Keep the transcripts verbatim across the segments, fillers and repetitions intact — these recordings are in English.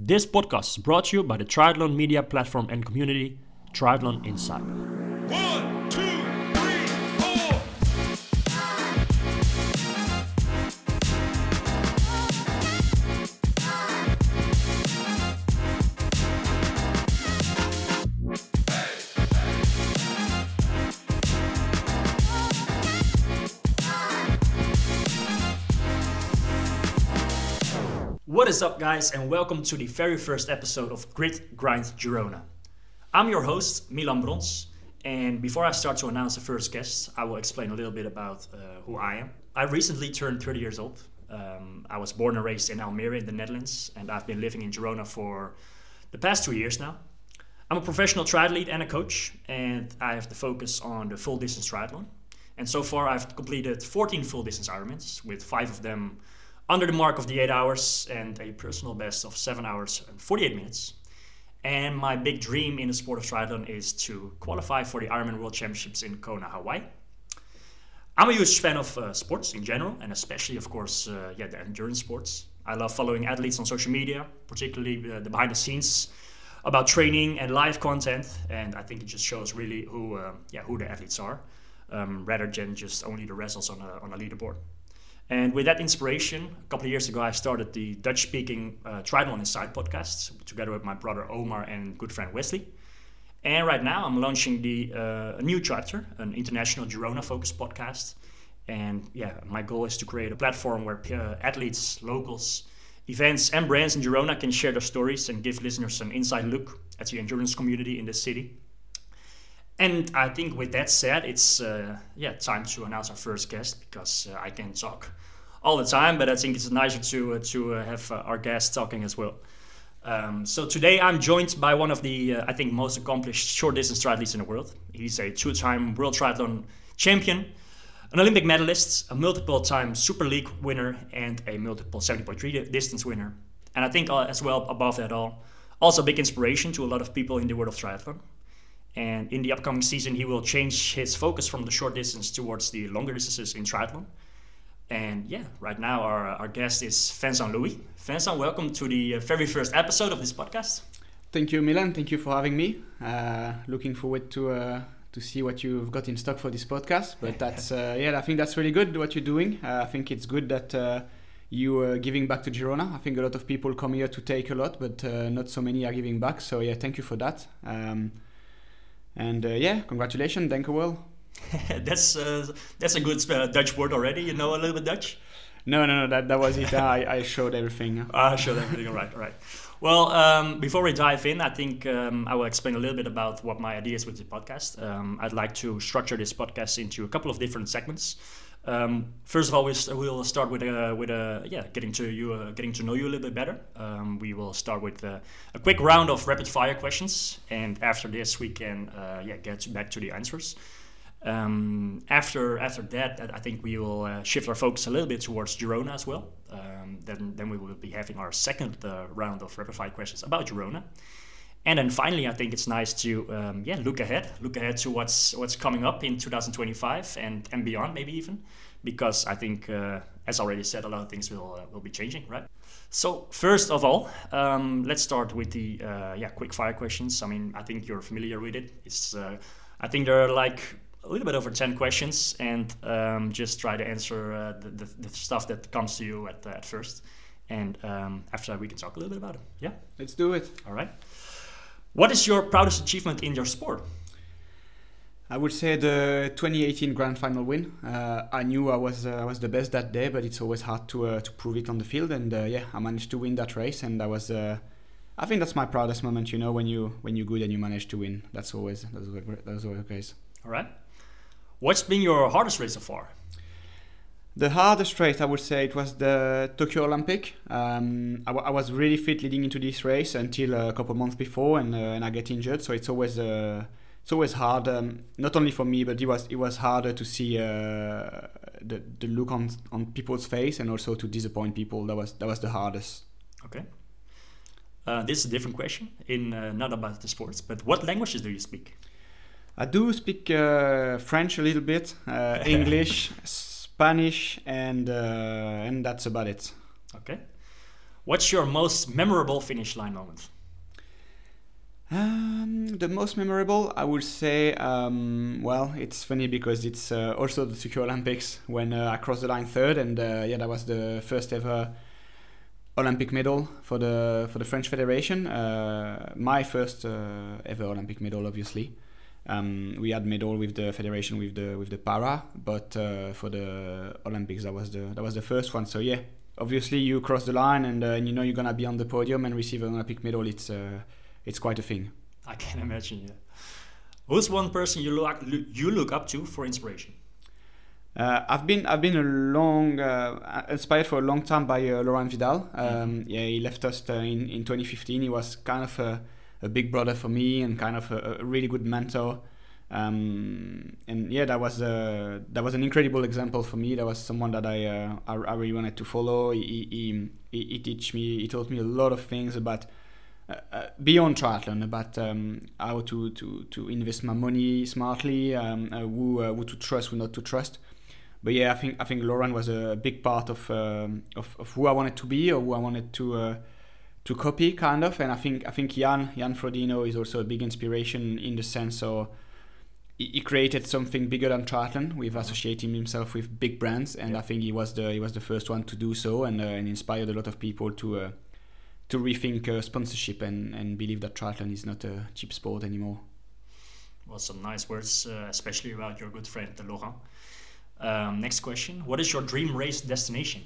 This podcast is brought to you by the triathlon media platform and community, Triathlon Insight. One, two, three, four. What is up, guys, and welcome to the very first episode of Grit Grind Girona. I'm your host, Milan Brons, and before I start to announce the first guest, I will explain a little bit about uh, who I am. I recently turned thirty years old. Um, I was born and raised in Almere in the Netherlands, and I've been living in Girona for the past two years now. I'm a professional triathlete and a coach, and I have the focus on the full distance triathlon. And so far, I've completed fourteen full distance Ironmans, with five of them under the mark of the eight hours and a personal best of seven hours and forty-eight minutes. And my big dream in the sport of triathlon is to qualify for the Ironman World Championships in Kona, Hawaii. I'm a huge fan of uh, sports in general, and especially, of course, uh, yeah, the endurance sports. I love following athletes on social media, particularly uh, the behind the scenes about training and live content. And I think it just shows really who, uh, yeah, who the athletes are, um, rather than just only the results on a, on a leaderboard. And with that inspiration, a couple of years ago, I started the Dutch-speaking uh, Triathlon Insight podcast together with my brother Omar and good friend Wesley. And right now, I'm launching the uh, a new chapter, an international Girona-focused podcast. And yeah, my goal is to create a platform where uh, athletes, locals, events, and brands in Girona can share their stories and give listeners an inside look at the endurance community in the city. And I think with that said, it's uh, yeah time to announce our first guest, because uh, I can talk all the time, but I think it's nicer to uh, to uh, have uh, our guest talking as well. Um, so today I'm joined by one of the uh, I think most accomplished short distance triathletes in the world. He's a two-time World Triathlon champion, an Olympic medalist, a multiple-time Super League winner, and a multiple seventy point three distance winner. And I think uh, as well above that all, also a big inspiration to a lot of people in the world of triathlon. And in the upcoming season, he will change his focus from the short distance towards the longer distances in triathlon. And yeah, right now our our guest is Vincent Louis. Vincent, welcome to the very first episode of this podcast. Thank you, Milan. Thank you for having me. Uh, looking forward to uh, to see what you've got in stock for this podcast. But that's uh, yeah, I think that's really good what you're doing. Uh, I think it's good that uh, you are giving back to Girona. I think a lot of people come here to take a lot, but uh, not so many are giving back. So yeah, thank you for that. Um, And uh, yeah, congratulations, dank u wel. that's uh, that's a good uh, Dutch word already. You know a little bit Dutch? No, no, no. That that was it. I, I showed everything. I showed everything. All right, all right. Well, um, before we dive in, I think um, I will explain a little bit about what my idea is with the podcast. Um, I'd like to structure this podcast into a couple of different segments. Um, first of all, we st- we'll start with a with a yeah getting to you uh, getting to know you a little bit better. Um, we will start with uh, a quick round of rapid fire questions, and after this we can uh, yeah get back to the answers. Um, after after that, I think we will uh, shift our focus a little bit towards Girona as well. Um, then then we will be having our second uh, round of rapid fire questions about Girona. And then finally, I think it's nice to um, yeah look ahead, look ahead to what's what's coming up in twenty twenty-five and, and beyond, maybe even, because I think, uh, as already said, a lot of things will uh, will be changing, right? So first of all, um, let's start with the uh, yeah quick fire questions. I mean, I think you're familiar with it. It's uh, I think there are like a little bit over ten questions, and um, just try to answer uh, the, the the stuff that comes to you at uh, at first, and um, after that we can talk a little bit about it. Yeah, let's do it. All right. What is your proudest achievement in your sport? I would say the twenty eighteen Grand Final win. Uh, I knew I was uh, I was the best that day, but it's always hard to uh, to prove it on the field. And uh, yeah, I managed to win that race, and I was. Uh, I think that's my proudest moment. You know, when you when you're good and you manage to win. That's always that's always that's always the case. All right. What's been your hardest race so far? The hardest race, I would say, it was the Tokyo Olympic. Um, I, w- I was really fit leading into this race until a couple of months before, and uh, and I get injured. So it's always uh, it's always hard. Um, not only for me, but it was it was harder to see uh, the the look on on people's face, and also to disappoint people. That was that was the hardest. Okay. Uh, this is a different question, in uh, not about the sports, but what languages do you speak? I do speak uh, French a little bit, uh, English, Spanish, and uh, and that's about it. Okay. What's your most memorable finish line moment? Um, the most memorable, I would say, um, well, it's funny because it's uh, also the Tokyo Olympics when uh, I crossed the line third, and uh, yeah, that was the first ever Olympic medal for the for the French Federation. Uh, my first uh, ever Olympic medal, obviously. Um, we had medal with the federation with the with the para, but uh, for the Olympics, that was the that was the first one. So yeah, obviously you cross the line and, uh, and you know you're gonna be on the podium and receive an Olympic medal. It's uh, it's quite a thing. I can imagine. Yeah. Who's one person you look you look up to for inspiration? Uh, I've been I've been a long uh, inspired for a long time by uh, Laurent Vidal. Um, mm-hmm. Yeah, he left us uh, in in twenty fifteen. He was kind of a, a big brother for me and kind of a, a really good mentor. Um, and yeah, that was a, that was an incredible example for me. That was someone that I uh, I, I really wanted to follow. He he, he he teach me. He taught me a lot of things about. Uh, beyond triathlon, about um, how to, to, to invest my money smartly, um, uh, who uh, who to trust, who not to trust. But yeah, I think I think Laurent was a big part of um, of, of who I wanted to be or who I wanted to uh, to copy, kind of. And I think I think Jan Jan Frodeno is also a big inspiration in the sense of he, he created something bigger than triathlon with associating himself with big brands, and yeah. I think he was the he was the first one to do so, and uh, and inspired a lot of people to. Uh, to rethink uh, sponsorship and, and believe that triathlon is not a cheap sport anymore. Well, some nice words, uh, especially about your good friend Laurent. Um, next question. What is your dream race destination?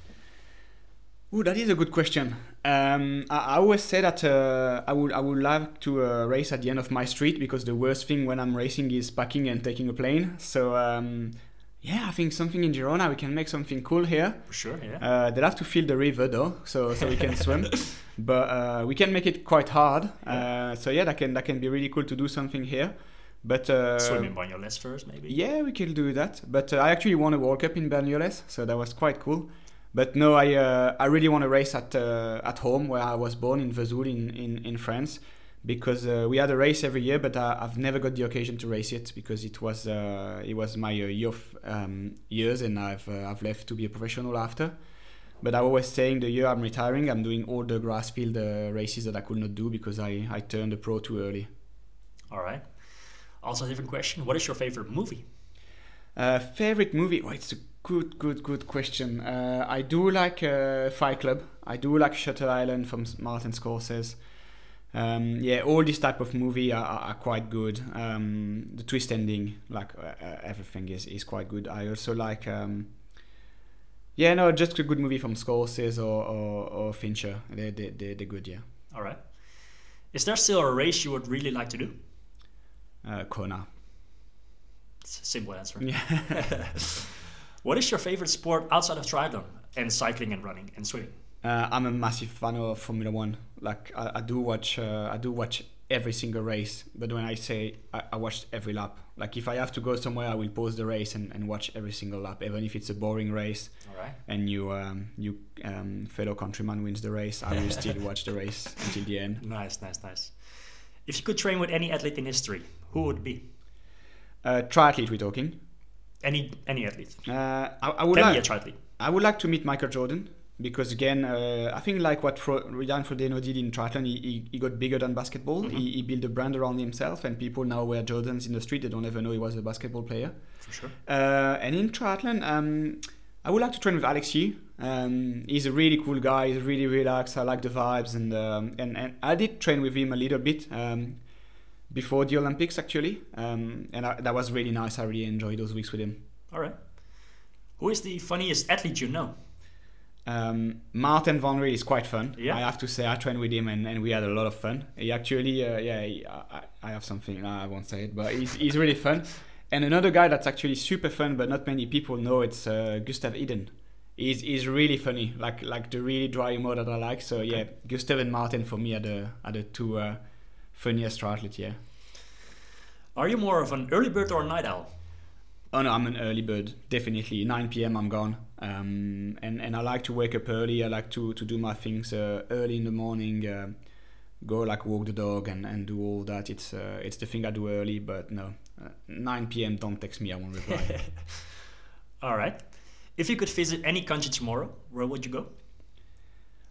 Ooh, that is a good question. Um, I, I always say that uh, I would I would like to uh, race at the end of my street, because the worst thing when I'm racing is packing and taking a plane. So um, yeah, I think something in Girona, we can make something cool here. For sure, yeah. Uh, they'll have to fill the river though, so so we can swim. But uh, we can make it quite hard. Yeah. Uh, so yeah, that can that can be really cool to do something here. But uh, swim in Banyoles first, maybe. Yeah, we can do that. But uh, I actually won a World Cup in Banyoles, so that was quite cool. But no, I uh, I really want to race at uh, at home where I was born, in Vesoul in in, in France. Because uh, we had a race every year, but uh, I've never got the occasion to race it because it was uh, it was my uh, youth um, years, and I've uh, I've left to be a professional after. But I was saying the year I'm retiring, I'm doing all the grass field uh, races that I could not do because I, I turned a pro too early. All right. Also, a different question. What is your favorite movie? Uh, favorite movie? Oh, it's a good, good, good question. Uh, I do like uh, Fight Club. I do like Shutter Island from Martin Scorsese. Um, yeah, all this type of movie are, are, are quite good. Um, the twist ending, like uh, uh, everything is, is quite good. I also like, um, yeah, no, just a good movie from Scorsese or, or, or Fincher. They, they, they, they're good, yeah. All right. Is there still a race you would really like to do? Uh, Kona. It's a simple answer. Yeah. What is your favorite sport outside of triathlon and cycling and running and swimming? Uh, I'm a massive fan of Formula One. Like I, I do watch, uh, I do watch every single race. But when I say I, I watched every lap, like if I have to go somewhere, I will pause the race and, and watch every single lap, even if it's a boring race. All right. And you, um, you um, fellow countryman wins the race, I will still watch the race until the end. Nice, nice, nice. If you could train with any athlete in history, who would it be? Uh, triathlete, we're talking. Any any athlete. Uh, I, I would Can like. be a triathlete. I would like to meet Michael Jordan. Because again, uh, I think like what Fro- Jan Frodeno did in triathlon, he, he, he got bigger than basketball. Mm-hmm. He, he built a brand around himself, and people now wear Jordans in the street. They don't ever know he was a basketball player. For sure. Uh, and in triathlon, um, I would like to train with Alex Yee. Um, he's a really cool guy. He's really relaxed. I like the vibes, and um, and and I did train with him a little bit um, before the Olympics actually, um, and I, that was really nice. I really enjoyed those weeks with him. All right. Who is the funniest athlete you know? Um, Martin Van Riel is quite fun. Yeah. I have to say, I trained with him and, and we had a lot of fun. He actually, uh, yeah, he, I, I have something, I won't say it, but he's, he's really fun. And another guy that's actually super fun, but not many people know, it's uh, Gustav Iden. He's, he's really funny, like like the really dry humor that I like. So yeah, okay. Gustav and Martin for me are the, are the two uh, funniest triathletes, yeah. Are you more of an early bird or a night owl? Oh no, I'm an early bird, definitely. nine p.m. I'm gone. Um, and, and I like to wake up early. I like to, to do my things uh, early in the morning, uh, go like walk the dog and, and do all that. It's uh, it's the thing I do early, but no. Uh, nine p.m. don't text me, I won't reply. All right. If you could visit any country tomorrow, where would you go?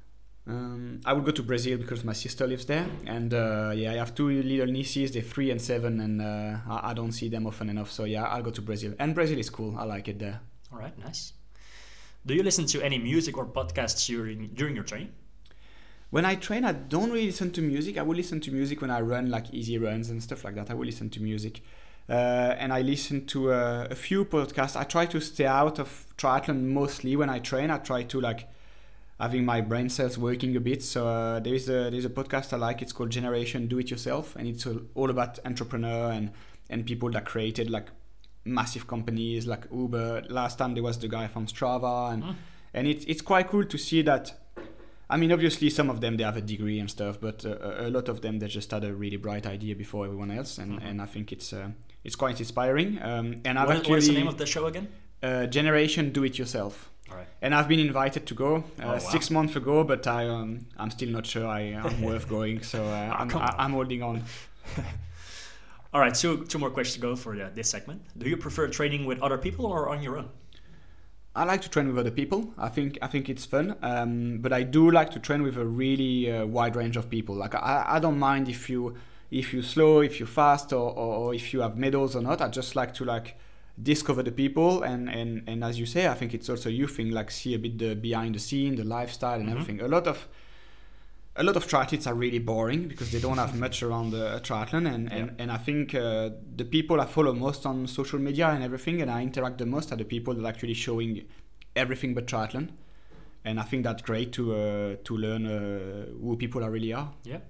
Um, I would go to Brazil because my sister lives there, and uh, yeah, I have two little nieces. They're three and seven, and uh, I, I don't see them often enough. So yeah, I'll go to Brazil, and Brazil is cool. I like it there. All right, nice. Do you listen to any music or podcasts during during your training? When I train, I don't really listen to music. I will listen to music when I run, like easy runs and stuff like that. I will listen to music, uh, and I listen to uh, a few podcasts. I try to stay out of triathlon mostly when I train. I try to like. Having my brain cells working a bit. So uh, there is a there's a podcast I like. It's called Generation Do It Yourself, and it's all about entrepreneur and and people that created like massive companies like Uber. Last time there was the guy from Strava, and mm. and it's it's quite cool to see that. I mean, obviously some of them they have a degree and stuff, but uh, a lot of them they just had a really bright idea before everyone else, and, mm-hmm. and I think it's uh, it's quite inspiring. Um, and I've what, actually, what is the name of the show again? Uh, Generation Do It Yourself. All right. And I've been invited to go uh, oh, wow. six months ago, but I um, I'm still not sure I, I'm worth going, so uh, oh, I'm, I, I'm holding on. All right, two two more questions to go for uh, this segment. Do you prefer training with other people or on your own? I like to train with other people. I think I think it's fun, um, but I do like to train with a really uh, wide range of people. Like I, I don't mind if you if you slow, if you fast, or, or, or if you have medals or not. I just like to like. discover the people and, and and as you say, I think it's also you thing, like see a bit the behind the scene, the lifestyle and mm-hmm. everything. A lot of a lot of triathletes are really boring because they don't have much around the triathlon, and, and, yeah. and I think uh, the people I follow most on social media and everything and I interact the most are the people that are actually showing everything but triathlon, and I think that's great to uh, to learn uh, who people are really are. Yeah.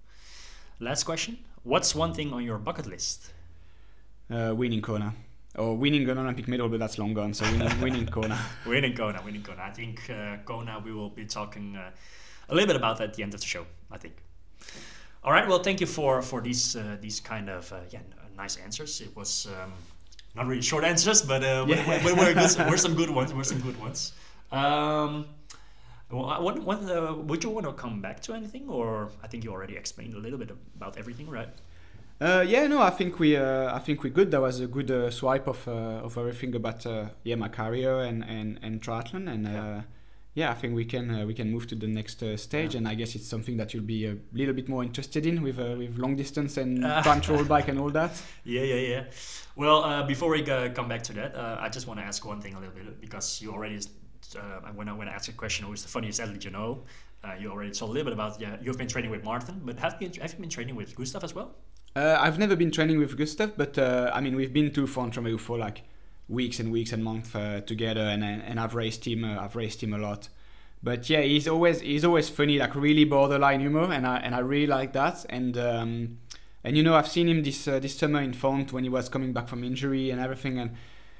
Last question. What's one thing on your bucket list? Uh, winning Kona. Or winning an Olympic medal, but that's long gone. So winning, winning Kona. winning Kona, winning Kona. I think uh, Kona, we will be talking uh, a little bit about that at the end of the show, I think. All right, well, thank you for, for these uh, these kind of uh, yeah nice answers. It was um, not really short answers, but uh, yeah. were, were, good, were some good ones. Were some good ones. Um, well, what, what, uh, would you want to come back to anything, or I think you already explained a little bit about everything, right? Uh, yeah, no, I think we, uh, I think we good. That was a good uh, swipe of uh, of everything about uh, yeah my career and, and, and triathlon, and yeah. Uh, yeah, I think we can uh, we can move to the next uh, stage, yeah. and I guess it's something that you'll be a little bit more interested in with uh, with long distance and uh, time trial bike and all that. Yeah, yeah, yeah. Well, uh, before we uh, come back to that, uh, I just want to ask one thing a little bit, because you already uh, when I when I asked a question, who is the funniest athlete you know? Uh, you already told a little bit about yeah you've been training with Martin, but have you have you been training with Gustav as well? Uh, I've never been training with Gustav, but uh, I mean we've been to Font-Romeu for like weeks and weeks and months uh, together, and and I've raced him. Uh, I've raced him a lot, but yeah, he's always he's always funny, like really borderline humor, and I and I really like that. And um, and you know I've seen him this uh, this summer in Font when he was coming back from injury and everything, and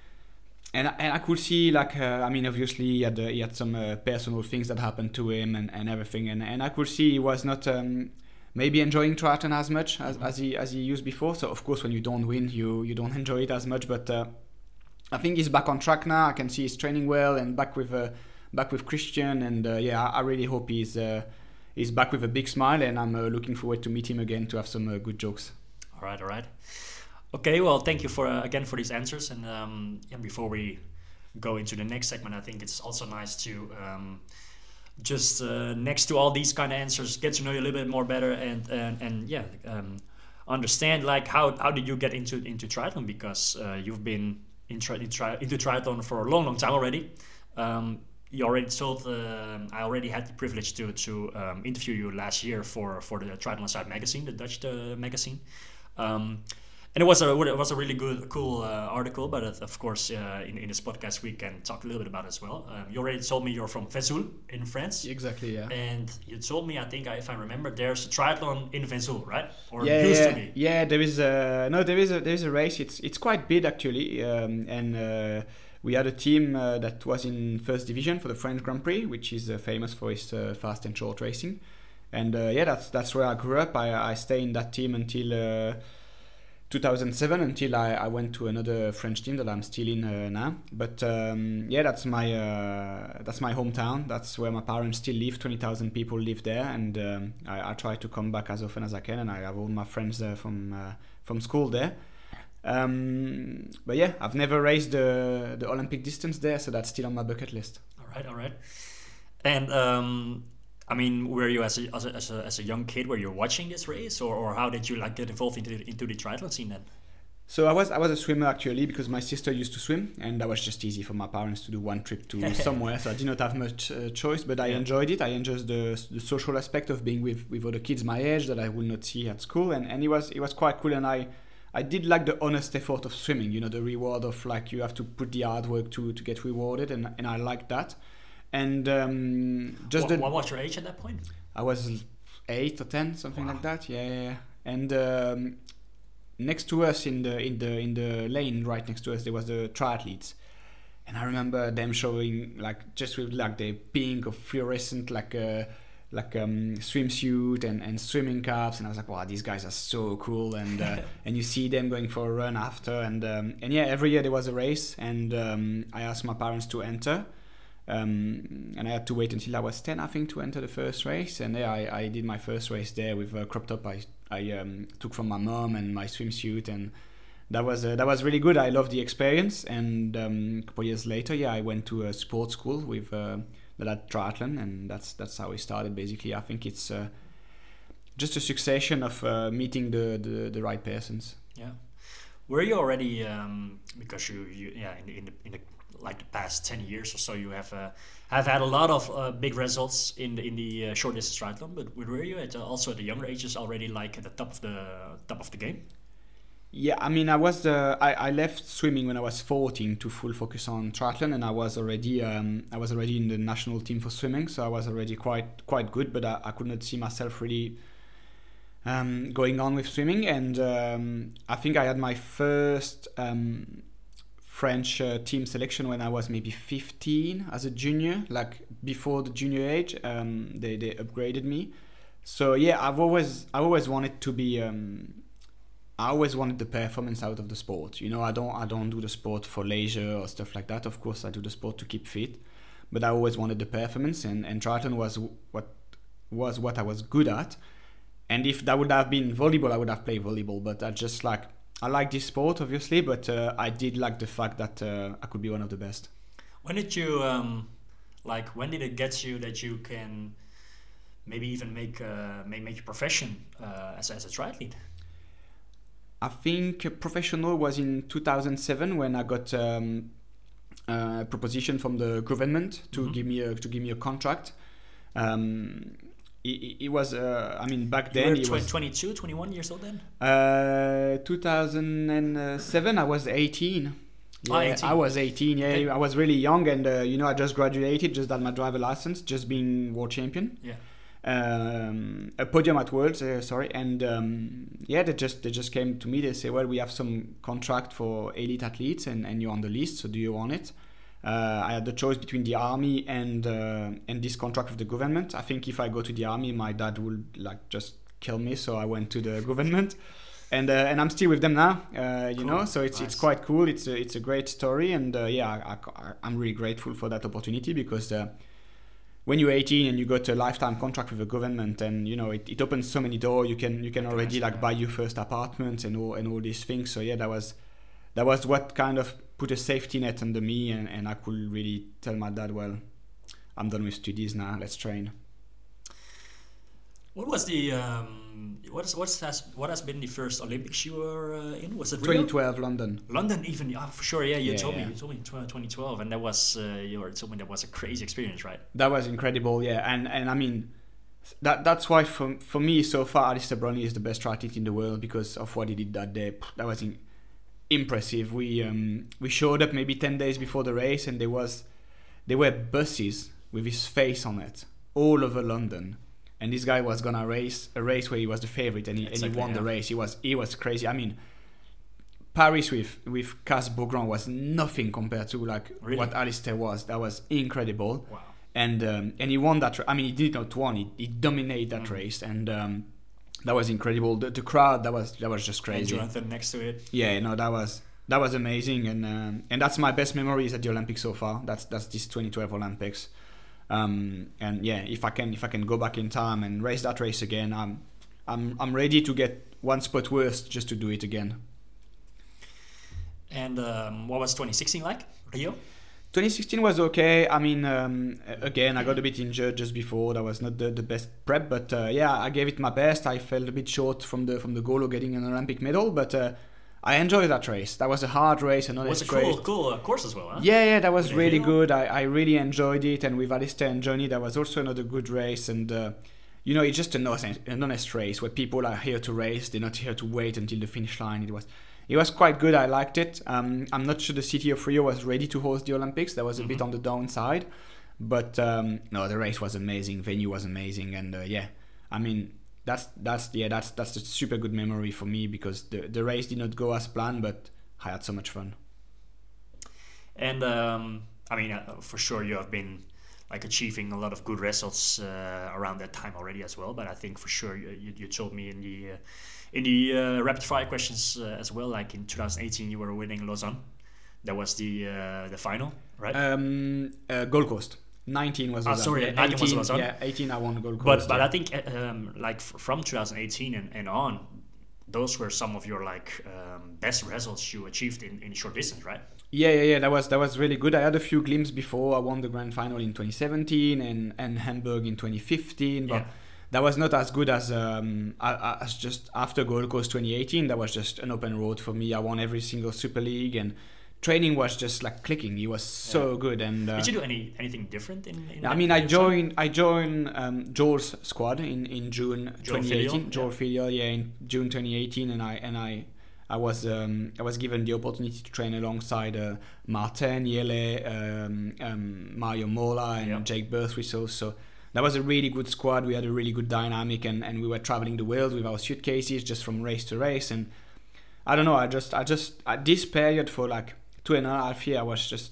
and and I could see like uh, I mean obviously he had uh, he had some uh, personal things that happened to him and, and everything, and and I could see he was not. Um, maybe enjoying triathlon as much as, as he as he used before. So of course when you don't win you you don't enjoy it as much, but uh, I think he's back on track now. I can see he's training well and back with uh, back with Christian, and uh, yeah I really hope he's uh, he's back with a big smile, and I'm uh, looking forward to meet him again to have some uh, good jokes. All right, all right. Okay, well thank you for uh, again for these answers, and um, yeah, before we go into the next segment, I think it's also nice to um, just uh, next to all these kind of answers, get to know you a little bit more better, and and, and yeah, um, understand like how, how did you get into into triathlon, because uh, you've been in tri- in tri- into triathlon for a long long time already. Um, you already told uh, I already had the privilege to to um, interview you last year for for the Triathlon Side magazine, the Dutch uh, magazine. Um, And it was a it was a really good, cool uh, article. But uh, of course, uh, in, in this podcast, we can talk a little bit about it as well. Um, you already told me you're from Vesoul in France. Exactly, yeah. And you told me, I think, if I remember, there's a triathlon in Vesoul, right? Or yeah, used yeah, to be. Yeah, there is a no, there is a there is a race. It's it's quite big actually, um, and uh, we had a team uh, that was in first division for the French Grand Prix, which is uh, famous for its uh, fast and short racing. And uh, yeah, that's that's where I grew up. I I stayed in that team until. Uh, two thousand seven until I, I went to another French team that I'm still in uh, now. But um, yeah, that's my uh, that's my hometown. That's where my parents still live. twenty thousand people live there, and um, I, I try to come back as often as I can. And I have all my friends there from uh, from school there. Um, but yeah, I've never raced the the Olympic distance there, so that's still on my bucket list. All right, all right. And um, I mean, were you as a, as a as a as a young kid, were you watching this race, or, or how did you like get involved into the, into the triathlon scene then? So I was I was a swimmer actually because my sister used to swim, and that was just easy for my parents to do one trip to somewhere. So I did not have much uh, choice, but I Yeah. enjoyed it. I enjoyed the, the social aspect of being with, with other kids my age that I would not see at school, and, and it was it was quite cool. And I I did like the honest effort of swimming. You know, the reward of like you have to put the hard work to to get rewarded, and and I liked that. And um, just What, the what was your age at that point? I was eight or ten, something Wow. like that. Yeah, yeah, yeah. And um, next to us in the in the in the lane right next to us there was the triathletes, and I remember them showing like just with like the pink or fluorescent like uh, like um, swimsuit and, and swimming caps, and I was like, wow, these guys are so cool. And uh, and you see them going for a run after, and um, and yeah, every year there was a race, and um, I asked my parents to enter. Um, and I had to wait until I was ten, I think, to enter the first race. And yeah, I, I did my first race there with a crop top I, I um, took from my mom and my swimsuit, and that was uh, that was really good. I loved the experience. And um, a couple of years later, yeah, I went to a sports school with uh, that had triathlon, and that's that's how we started. Basically, I think it's uh, just a succession of uh, meeting the, the the right persons. Yeah. Were you already um, because you, you yeah in the, in the in the like the past ten years or so you have uh, have had a lot of uh, big results in the in the uh, short distance triathlon, but were you at uh, also at the younger ages already like at the top of the top of the game? Yeah, I mean, I was uh, I, I left swimming when I was fourteen to full focus on triathlon, and I was already um, I was already in the national team for swimming, so I was already quite quite good, but I, I could not see myself really um, going on with swimming. And um, I think I had my first um, French uh, team selection when I was maybe fifteen as a junior, like before the junior age. Um, they they upgraded me, so yeah, I've always I always wanted to be. Um, I always wanted the performance out of the sport. You know, I don't I don't do the sport for leisure or stuff like that. Of course, I do the sport to keep fit, but I always wanted the performance, and, and triathlon was what was what I was good at. And if that would have been volleyball, I would have played volleyball. But I just like I like this sport, obviously, but uh, I did like the fact that uh, I could be one of the best. When did you um, like? When did it get you that you can maybe even make uh, make make your profession uh, as as a triathlete? I think professional was in two thousand seven when I got um, a proposition from the government to Mm-hmm. give me a to give me a contract. Um, it, it was uh, I mean back You then were it tw- was twenty-two, twenty-one years old then? uh, two thousand seven. I was eighteen. Yeah, Ah, eighteen. I was eighteen. Yeah, Okay. I was really young, and uh, you know I just graduated, just had my driver license, just being world champion. Yeah. Um, a podium at Worlds, uh, sorry, and um, yeah, they just they just came to me. They say, well, we have some contract for elite athletes, and, and you're on the list. So do you want it? Uh, I had the choice between the army and uh, and this contract with the government. I think if I go to the army, my dad will like just kill me. So I went to the government, and uh, and I'm still with them now. Uh, you Cool. know, so it's Nice. it's quite cool. It's a, it's a great story, and uh, yeah, I, I, I'm really grateful for that opportunity because. Uh, When you're eighteen and you got a lifetime contract with the government, and you know it, it opens so many doors. You can you can I can already imagine, like yeah. buy your first apartment and all and all these things. So yeah, that was that was what kind of put a safety net under me, and, and I could really tell my dad, well, I'm done with studies now. Let's train. What was the um, what is what's has what has been the first Olympics you were uh, in? Was it Rio? twenty twelve London. London, even yeah, for sure. Yeah, you Yeah, told yeah. me. You told me tw- twenty twelve, and that was uh, you were told me that was a crazy experience, right? That was incredible, yeah. And and I mean, that that's why for for me so far, Alistair Brownlee is the best triathlete in the world because of what he did that day. That was in, impressive. We um we showed up maybe ten days before the race, and there was there were buses with his face on it all over London. And this guy was gonna race a race where he was the favorite, and he, and Exactly, he won the yeah. race. He was he was crazy. I mean, Paris with with Cas Beaugrand was nothing compared to like Really? what Alistair was. That was incredible. Wow. And um, and he won that. Ra- I mean, he did not won. He, he dominated that Mhm. race, and um, that was incredible. The, the crowd that was that was just And crazy. Jonathan next to it. Yeah, no, that was that was amazing, and um, and that's my best memories at the Olympics so far. That's that's this twenty twelve Olympics. Um, and yeah, if I can if I can go back in time and race that race again, I'm I'm I'm ready to get one spot worse just to do it again. And um, what was twenty sixteen like? Rio? twenty sixteen was okay. I mean, um, again, I got a bit injured just before. That was not the, the best prep, but uh, yeah, I gave it my best. I fell a bit short from the from the goal of getting an Olympic medal, but uh, I enjoyed that race. That was a hard race, an honest Was a cool, race. cool uh, course as well, huh? Yeah, yeah, that was With the really hill? good. I, I really enjoyed it, and with Alistair and Johnny, that was also another good race. And uh, you know, it's just an honest, an honest race where people are here to race. They're not here to wait until the finish line. It was. It was quite good. I liked it. Um, I'm not sure the city of Rio was ready to host the Olympics. That was a mm-hmm. bit on the downside. But um, no, the race was amazing. Venue was amazing. And uh, yeah, I mean, that's that's yeah, that's that's a super good memory for me because the, the race did not go as planned, but I had so much fun. And um, I mean, uh, for sure you have been like achieving a lot of good results uh, around that time already as well. But I think for sure you, you, you told me in the... Uh, In the uh, rapid fire questions uh, as well, like in twenty eighteen, you were winning Lausanne. That was the uh, the final, right? Um, uh, Gold Coast. nineteen was oh, Lausanne. sorry, yeah, nineteen was eighteen, Lausanne. Yeah, eighteen I won Gold Coast. But but yeah. I think um, like f- from twenty eighteen and, and on, those were some of your like um, best results you achieved in, in short distance, right? Yeah, yeah, yeah. That was that was really good. I had a few glimpses before. I won the grand final in twenty seventeen and, and Hamburg in twenty fifteen. But yeah. that was not as good as um, as just after Gold Coast twenty eighteen. That was just an open road for me. I won every single Super League and training was just like clicking. It was so yeah. good. And uh, did you do any anything different in? in I mean, I joined I joined um, Joel's squad in, in June Joel twenty eighteen. Filial, Joel yeah. Filial, yeah, in June twenty eighteen, and I and I. I was um, I was given the opportunity to train alongside uh, Martin, Yele, um, um, Mario Mola, and yeah. Jake Birthwhistle. So that was a really good squad. We had a really good dynamic, and, and we were traveling the world with our suitcases just from race to race. And I don't know. I just I just at this period for like two and a half years, I was just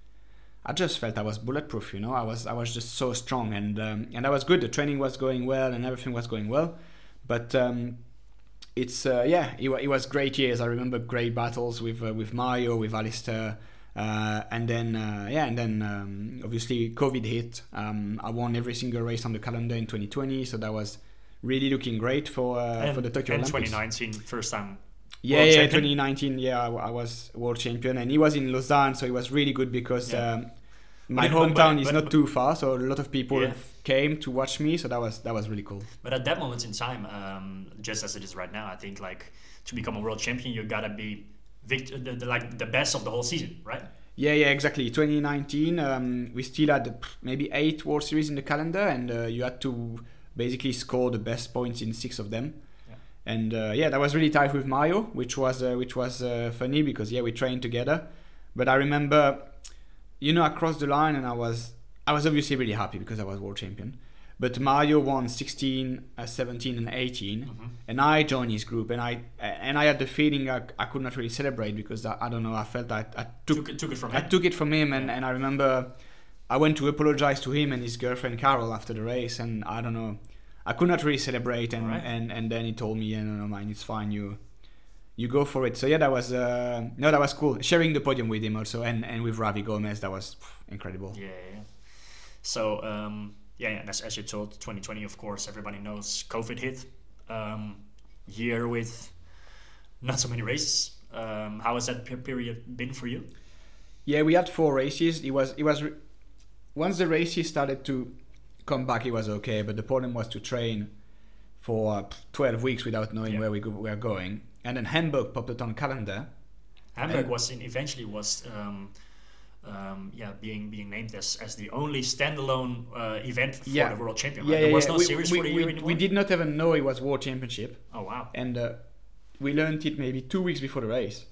I just felt I was bulletproof. You know, I was I was just so strong, and um, and that was good. The training was going well, and everything was going well, but. Um, It's uh, yeah, it, it was great years. I remember great battles with uh, with Mario, with Alistair, uh, and then uh, yeah, and then um, obviously COVID hit. Um, I won every single race on the calendar in twenty twenty, so that was really looking great for uh, and, for the Tokyo and Olympics. twenty nineteen, first time. Yeah, world yeah, champion. twenty nineteen. Yeah, I, I was world champion, and he was in Lausanne, so it was really good because Yeah. um, my But- hometown but- is but- not too far, so a lot of people Yeah. came to watch me. So that was that was really cool. But at that moment in time, um, just as it is right now, I think like to become a world champion, you gotta be vict- the, the, like the best of the whole season, right? Yeah, yeah, exactly. twenty nineteen, um, we still had pff, maybe eight World Series in the calendar, and uh, you had to basically score the best points in six of them. Yeah. And uh, yeah, that was really tight with Mario, which was uh, which was uh, funny because yeah, we trained together. But I remember, you know, I crossed the line, and I was I was obviously really happy because I was world champion. But Mario won sixteen, uh, seventeen, and eighteen, Mm-hmm. and I joined his group, and I and I had the feeling I, I could not really celebrate because I, I don't know, I felt I, I took Took it, took it from I him. took it from him, and, and I remember I went to apologize to him and his girlfriend Carol after the race, and I don't know, I could not really celebrate, and Right. and, and then he told me, yeah, no, no, man, it's fine, you you go for it. So yeah, that was uh, no, that was cool. Sharing the podium with him also, and, and with Ravi Gomez, that was pff, incredible. Yeah, yeah, yeah. So um, yeah, yeah. As, as you told, twenty twenty, of course, everybody knows COVID hit. Um, year with not so many races. Um, how has that pe- period been for you? Yeah, we had four races. It was it was re- once the races started to come back, it was okay. But the problem was to train for uh, twelve weeks without knowing Yeah. where we go, were going. And then Hamburg popped it on calendar. Hamburg And- was in, eventually was um, um, yeah being being named as, as the only standalone uh, event for Yeah. the world champion. Yeah, Right? yeah, There was yeah. no we, series we, for the we, year we, anymore. we did not even know it was World Championship, Oh wow! and uh, we learned it maybe two weeks before the race.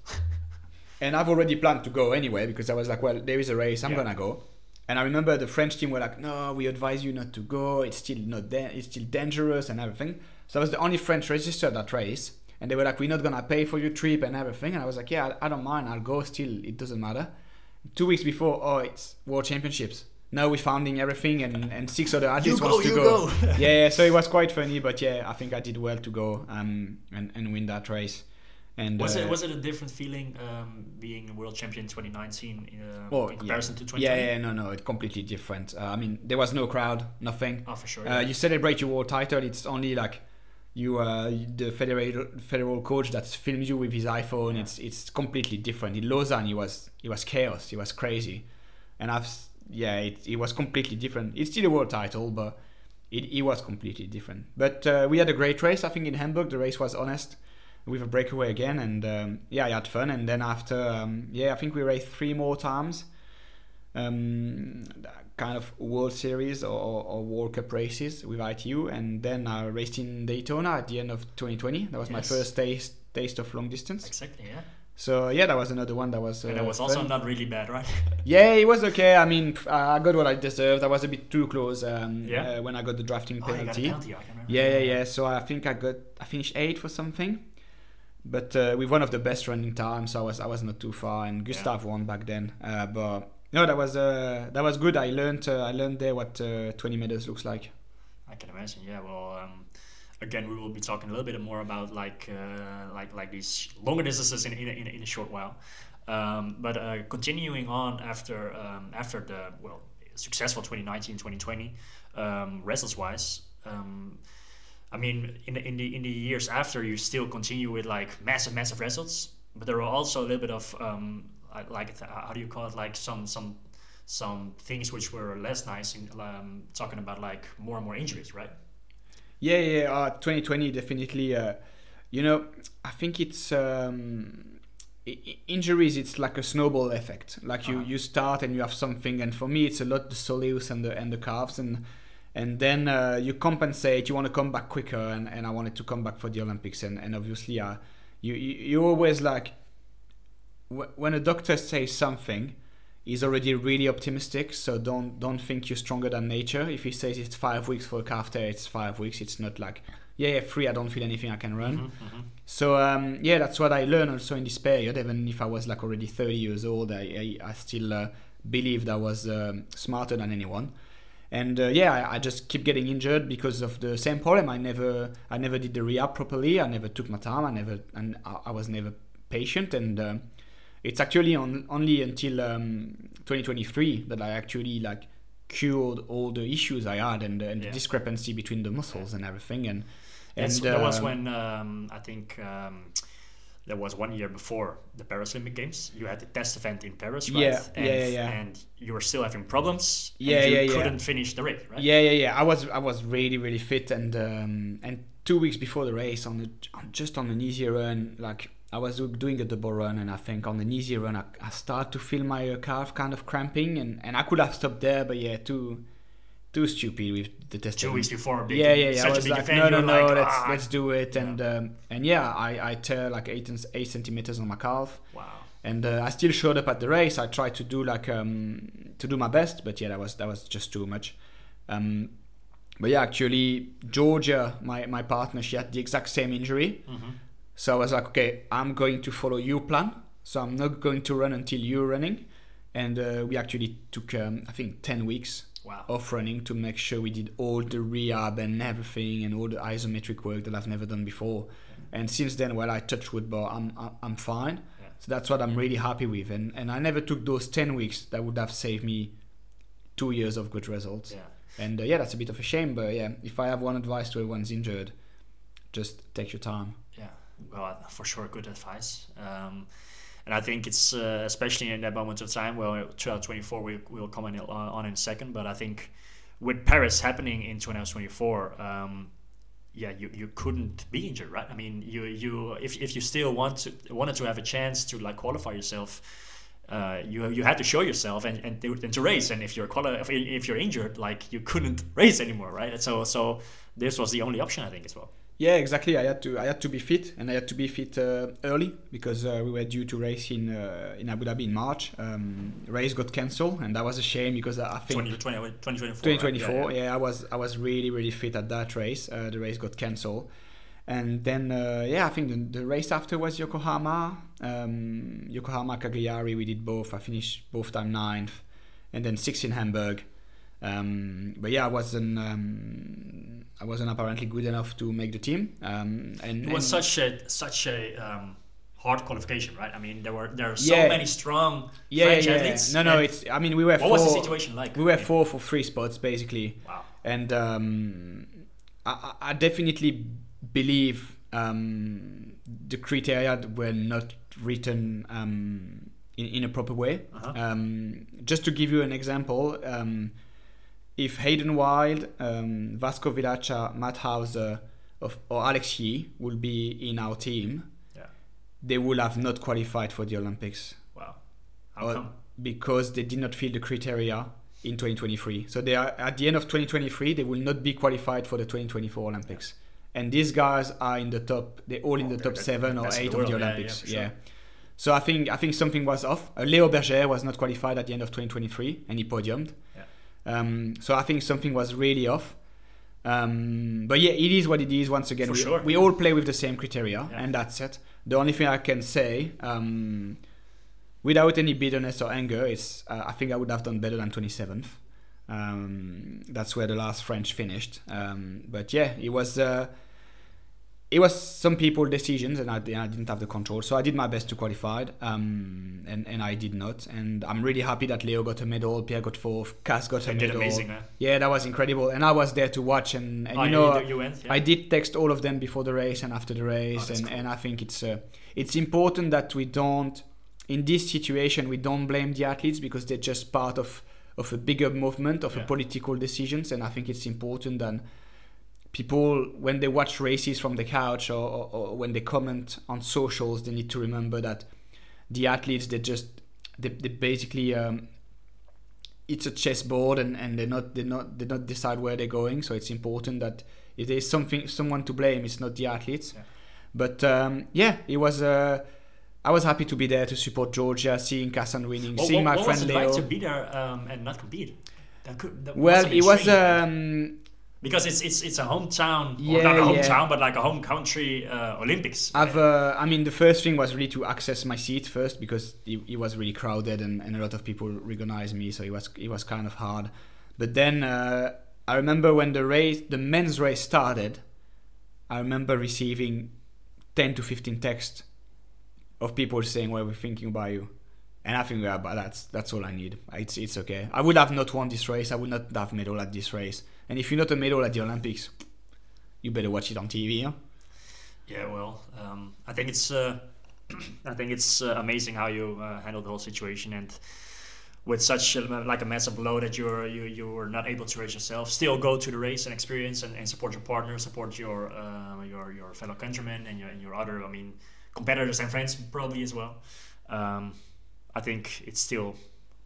And I've already planned to go anyway because I was like, well, there is a race, I'm Yeah. gonna go. And I remember the French team were like, no, we advise you not to go. It's still not da- it's still dangerous and everything. So I was the only French registered that race, and they were like, we're not gonna pay for your trip and everything. And I was like, yeah, I, I don't mind. I'll go still. It doesn't matter. Two weeks before, oh, it's World Championships. Now we're founding everything, and, and six other athletes go, wants to you go. go. yeah, yeah, so it was quite funny, but yeah, I think I did well to go um, and, and win that race. And Was uh, it was it a different feeling um, being a world champion in twenty nineteen uh, oh, in comparison yeah. to twenty Yeah, twenty? yeah, no, no, it's completely different. Uh, I mean, there was no crowd, nothing. Oh, for sure. Uh, yeah. you celebrate your world title. It's only like you, uh, the federal federal coach that films you with his iPhone. Yeah. It's it's completely different. In Lausanne, it was it was chaos. It was crazy. and I've s- yeah, it, it was completely different. It's still a world title, but it, it was completely different. But uh, we had a great race. I think in Hamburg the race was honest, with a breakaway again, and um, yeah, I had fun. And then after, um, yeah, I think we raced three more times, um, kind of World Series or, or World Cup races with I T U, and then I raced in Daytona at the end of twenty twenty. That was my Yes. first taste taste of long distance. Exactly, yeah. So yeah, that was another one that was. Uh, And that was also fun. not really bad, right? Yeah, it was okay. I mean, pff, I got what I deserved. I was a bit too close um, Yeah. uh, when I got the drafting Oh, you got a penalty. penalty, I can remember. Yeah, yeah, yeah. So I think I got I finished eighth or something, but uh, with one of the best running times, so I was I was not too far. And Gustav won back then. Uh, but no, that was uh, that was good. I learned uh, I learned there what uh, twenty meters looks like. I can imagine. Yeah. Well, um, again, we will be talking a little bit more about like uh, like like these longer distances in in a, in a, in a short while. Um, but uh, continuing on after um, after the well successful twenty nineteen twenty twenty um, results wise. Um, I mean, in the in the in the years after, you still continue with like massive massive results, but there are also a little bit of um, I- like how do you call it, like some some some things which were less nice in um, talking about like more and more injuries, right? Yeah, yeah. Uh, twenty twenty definitely. Uh, you know, I think it's um, i- i- injuries. It's like a snowball effect. Like you, Uh-huh. you start and you have something, and for me, it's a lot the soleus and the and the calves, and and then uh, you compensate. You want to come back quicker, and, and I wanted to come back for the Olympics, and and obviously, uh, you you, you always like wh- when a doctor says something. He's already really optimistic, so don't don't think you're stronger than nature. If he says it's five weeks for a calf tear, it's five weeks. It's not like yeah, yeah, three. I don't feel anything. I can run. Mm-hmm. So um, yeah, that's what I learned also in this period. Even if I was like already thirty years old, I I, I still uh, believed I was um, smarter than anyone. And uh, yeah, I, I just keep getting injured because of the same problem. I never I never did the rehab properly. I never took my time. I never and I, I was never patient. And uh, it's actually on, only until um, twenty twenty-three that I actually like cured all the issues I had and, and Yeah. the discrepancy between the muscles and everything. And That's, and that was um, when um, I think um, there was one year before the Paris Olympic Games. You had the test event in Paris, right? Yeah, and, yeah, yeah, yeah. And you were still having problems. Yeah, and you yeah, yeah. couldn't finish the race, right? Yeah, yeah, yeah. I was I was really really fit, and um, and two weeks before the race, on, the, on just on an easy run, like I was do- doing a double run, and I think on an easy run, I, I start to feel my uh, calf kind of cramping, and, and I could have stopped there, but yeah, too too stupid with the test. Two weeks before a big, Yeah, yeah, yeah. such I a was big like, event, no, no, you're no, like, let's ah. let's do it, Yeah. and um, and yeah, I, I tear like eight eight centimeters on my calf. Wow. And uh, I still showed up at the race. I tried to do like um, to do my best, but yeah, that was that was just too much. Um, but yeah, actually, Georgia, my, my partner, she had the exact same injury. Mm-hmm. So I was like, okay, I'm going to follow your plan. So I'm not going to run until you're running. And uh, we actually took, um, I think, ten weeks Wow. off running to make sure we did all the rehab and everything and all the isometric work that I've never done before. And since then, well, I touch wood, but I'm I'm, I'm fine. Yeah. So that's what I'm really happy with. And and I never took those ten weeks. That would have saved me two years of good results. Yeah. And uh, yeah, that's a bit of a shame. But yeah, if I have one advice to everyone's injured, just take your time. Yeah, well, uh, for sure, good advice. Um, and I think it's uh, especially in that moment of time. Well, twenty twenty-four we will comment on on in a second, but I think with Paris happening in twenty twenty-four, um, yeah, you, you couldn't be injured, right? I mean, you you if if you still want to wanted to have a chance to like qualify yourself. Uh, you you had to show yourself and, and, to, and to race, and if you're quali- if, if you're injured, like you couldn't race anymore, right? And so so this was the only option, I think, as well. Yeah, exactly. I had to I had to be fit, and I had to be fit uh, early because uh, we were due to race in uh, in Abu Dhabi in March. Um, race got cancelled, and that was a shame because I think twenty twenty, twenty twenty-four, twenty twenty-four. right? Yeah, yeah. I was I was really really fit at that race. Uh, the race got cancelled, and then uh, yeah, I think the, the race after was Yokohama. Um, Yokohama Cagliari. We did both. I finished both time ninth, and then sixth in Hamburg. Um, but yeah, I wasn't um, I wasn't apparently good enough to make the team. Um, and It was and- such a such a um, hard qualification, right? I mean, there were there are so Yeah. many strong yeah, French yeah, yeah. athletes. No, no. and It's I mean we were what four. was the situation like? We were I mean, four for three spots basically. Wow. And um, I, I definitely believe um, the criteria were not written um, in, in a proper way. Uh-huh. Um, just to give you an example, um, if Hayden Wild, um, Vasco Vilacha, Matt Hauser, of, or Alex Yee will be in our team, Yeah. they will have not qualified for the Olympics. Wow. How Or- come? Because they did not fill the criteria in twenty twenty-three. So they are at the end of twenty twenty-three, they will not be qualified for the twenty twenty-four Olympics. And these guys are in the top. They're all in Oh, the they're top the seven or best in eight the of the world. Yeah, Olympics. yeah, for Yeah. sure. So I think I think something was off. Uh, Leo Berger was not qualified at the end of twenty twenty-three, and he podiumed. Yeah. Um, so I think something was really off. Um, but yeah, it is what it is. Once again, For we, sure. we all play with the same criteria, Yeah. and that's it. The only thing I can say, um, without any bitterness or anger, is uh, I think I would have done better than twenty-seventh. Um, that's where the last French finished. Um, but yeah, it was uh, it was some people's decisions, and I, I didn't have the control. So I did my best to qualify, um, and and I did not. And I'm really happy that Leo got a medal, Pierre got fourth, Cass got They a did medal. amazing, man. Yeah, that was incredible, and I was there to watch. And, and Oh, you yeah, know, you, you went. Yeah. I did text all of them before the race and after the race, Oh, that's and, cool. and I think it's uh, it's important that we don't, in this situation, we don't blame the athletes because they're just part of, of a bigger movement of Yeah. a political decisions, and I think it's important that people, when they watch races from the couch or, or, or when they comment on socials, they need to remember that the athletes, they just they, they basically um, it's a chessboard, and, and they're not they not they not decide where they're going. So it's important that if there's something someone to blame, it's not the athletes. Yeah. But um, yeah, it was. Uh, I was happy to be there to support Georgia, seeing Kassan winning, What, seeing what, my what friend was it Leo. like to be there um, and not compete? That could, that must Well, have been it was. strange, right? Um, because it's it's it's a hometown, or Yeah, not a yeah. hometown, but like a home country uh, Olympics. I've, right? uh, I mean, the first thing was really to access my seat first because it, it was really crowded and, and a lot of people recognized me, so it was it was kind of hard. But then uh, I remember when the race, the men's race started, I remember receiving ten to fifteen texts of people saying, "Well, we're thinking about you," and I think, yeah, but that's that's all I need. It's it's okay. I would have not won this race. I would not have medal at this race. And if you're not a medal at the Olympics, you better watch it on T V. Huh? Yeah, well, um, I think it's uh, I think it's uh, amazing how you uh, handled the whole situation, and with such a, like a massive blow that you're you you were not able to race yourself, still go to the race and experience and, and support your partner, support your uh, your your fellow countrymen and your and your other I mean competitors and friends probably as well. Um, I think it still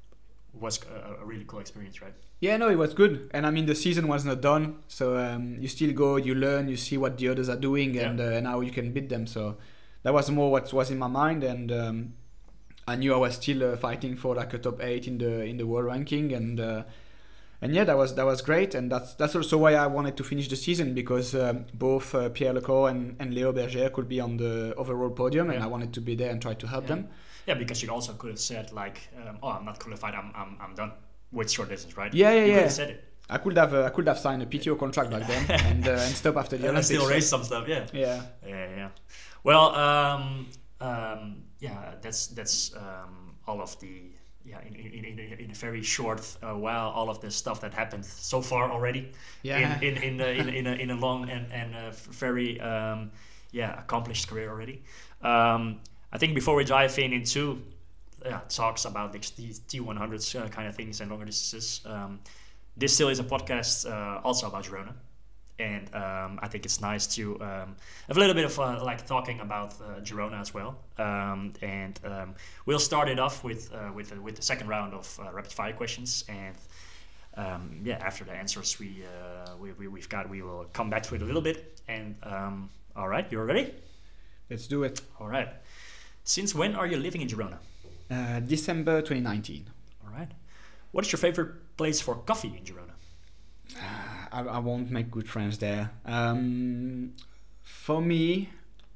was a, a really cool experience, right? Yeah, no, it was good. And I mean, the season was not done. So um, you still go, you learn, you see what the others are doing, and, Yeah. uh, and how you can beat them. So that was more what was in my mind. And um, I knew I was still uh, fighting for like a top eight in the in the world ranking. And uh, and yeah, that was that was great. And that's that's also why I wanted to finish the season, because um, both uh, Pierre Lecor and, and Leo Berger could be on the overall podium, and Yeah. I wanted to be there and try to help Yeah. them. Yeah, because you also could have said like, um, "Oh, I'm not qualified. I'm I'm I'm done with short distance," right? Yeah, yeah, you could yeah. have said it. I could have uh, I could have signed a P T O contract back then and uh, and stop after the And I Olympics. still race some stuff. Yeah. Yeah. Yeah, yeah. Well, um, um, yeah, that's that's um, all of the yeah in in, in, in, in a very short uh, while all of the stuff that happened so far already. Yeah. In in in, a, in, in, a, in a long and and a very um, yeah accomplished career already. Um, I think before we dive in into yeah, talks about these these T one hundreds uh, kind of things and longer distances. Um, this still is a podcast uh, also about Girona. And um, I think it's nice to um, have a little bit of uh, like talking about uh, Girona as well. Um, and um, we'll start it off with uh, with uh, with the second round of uh, rapid fire questions. And um, yeah, after the answers we, uh, we we we've got, we will come back to it a little bit. And um, all right, you're ready? Let's do it. All right. Since when are you living in Girona? Uh, December twenty nineteen. All right. What is your favorite place for coffee in Girona? I, I won't make good friends there. Um, for me,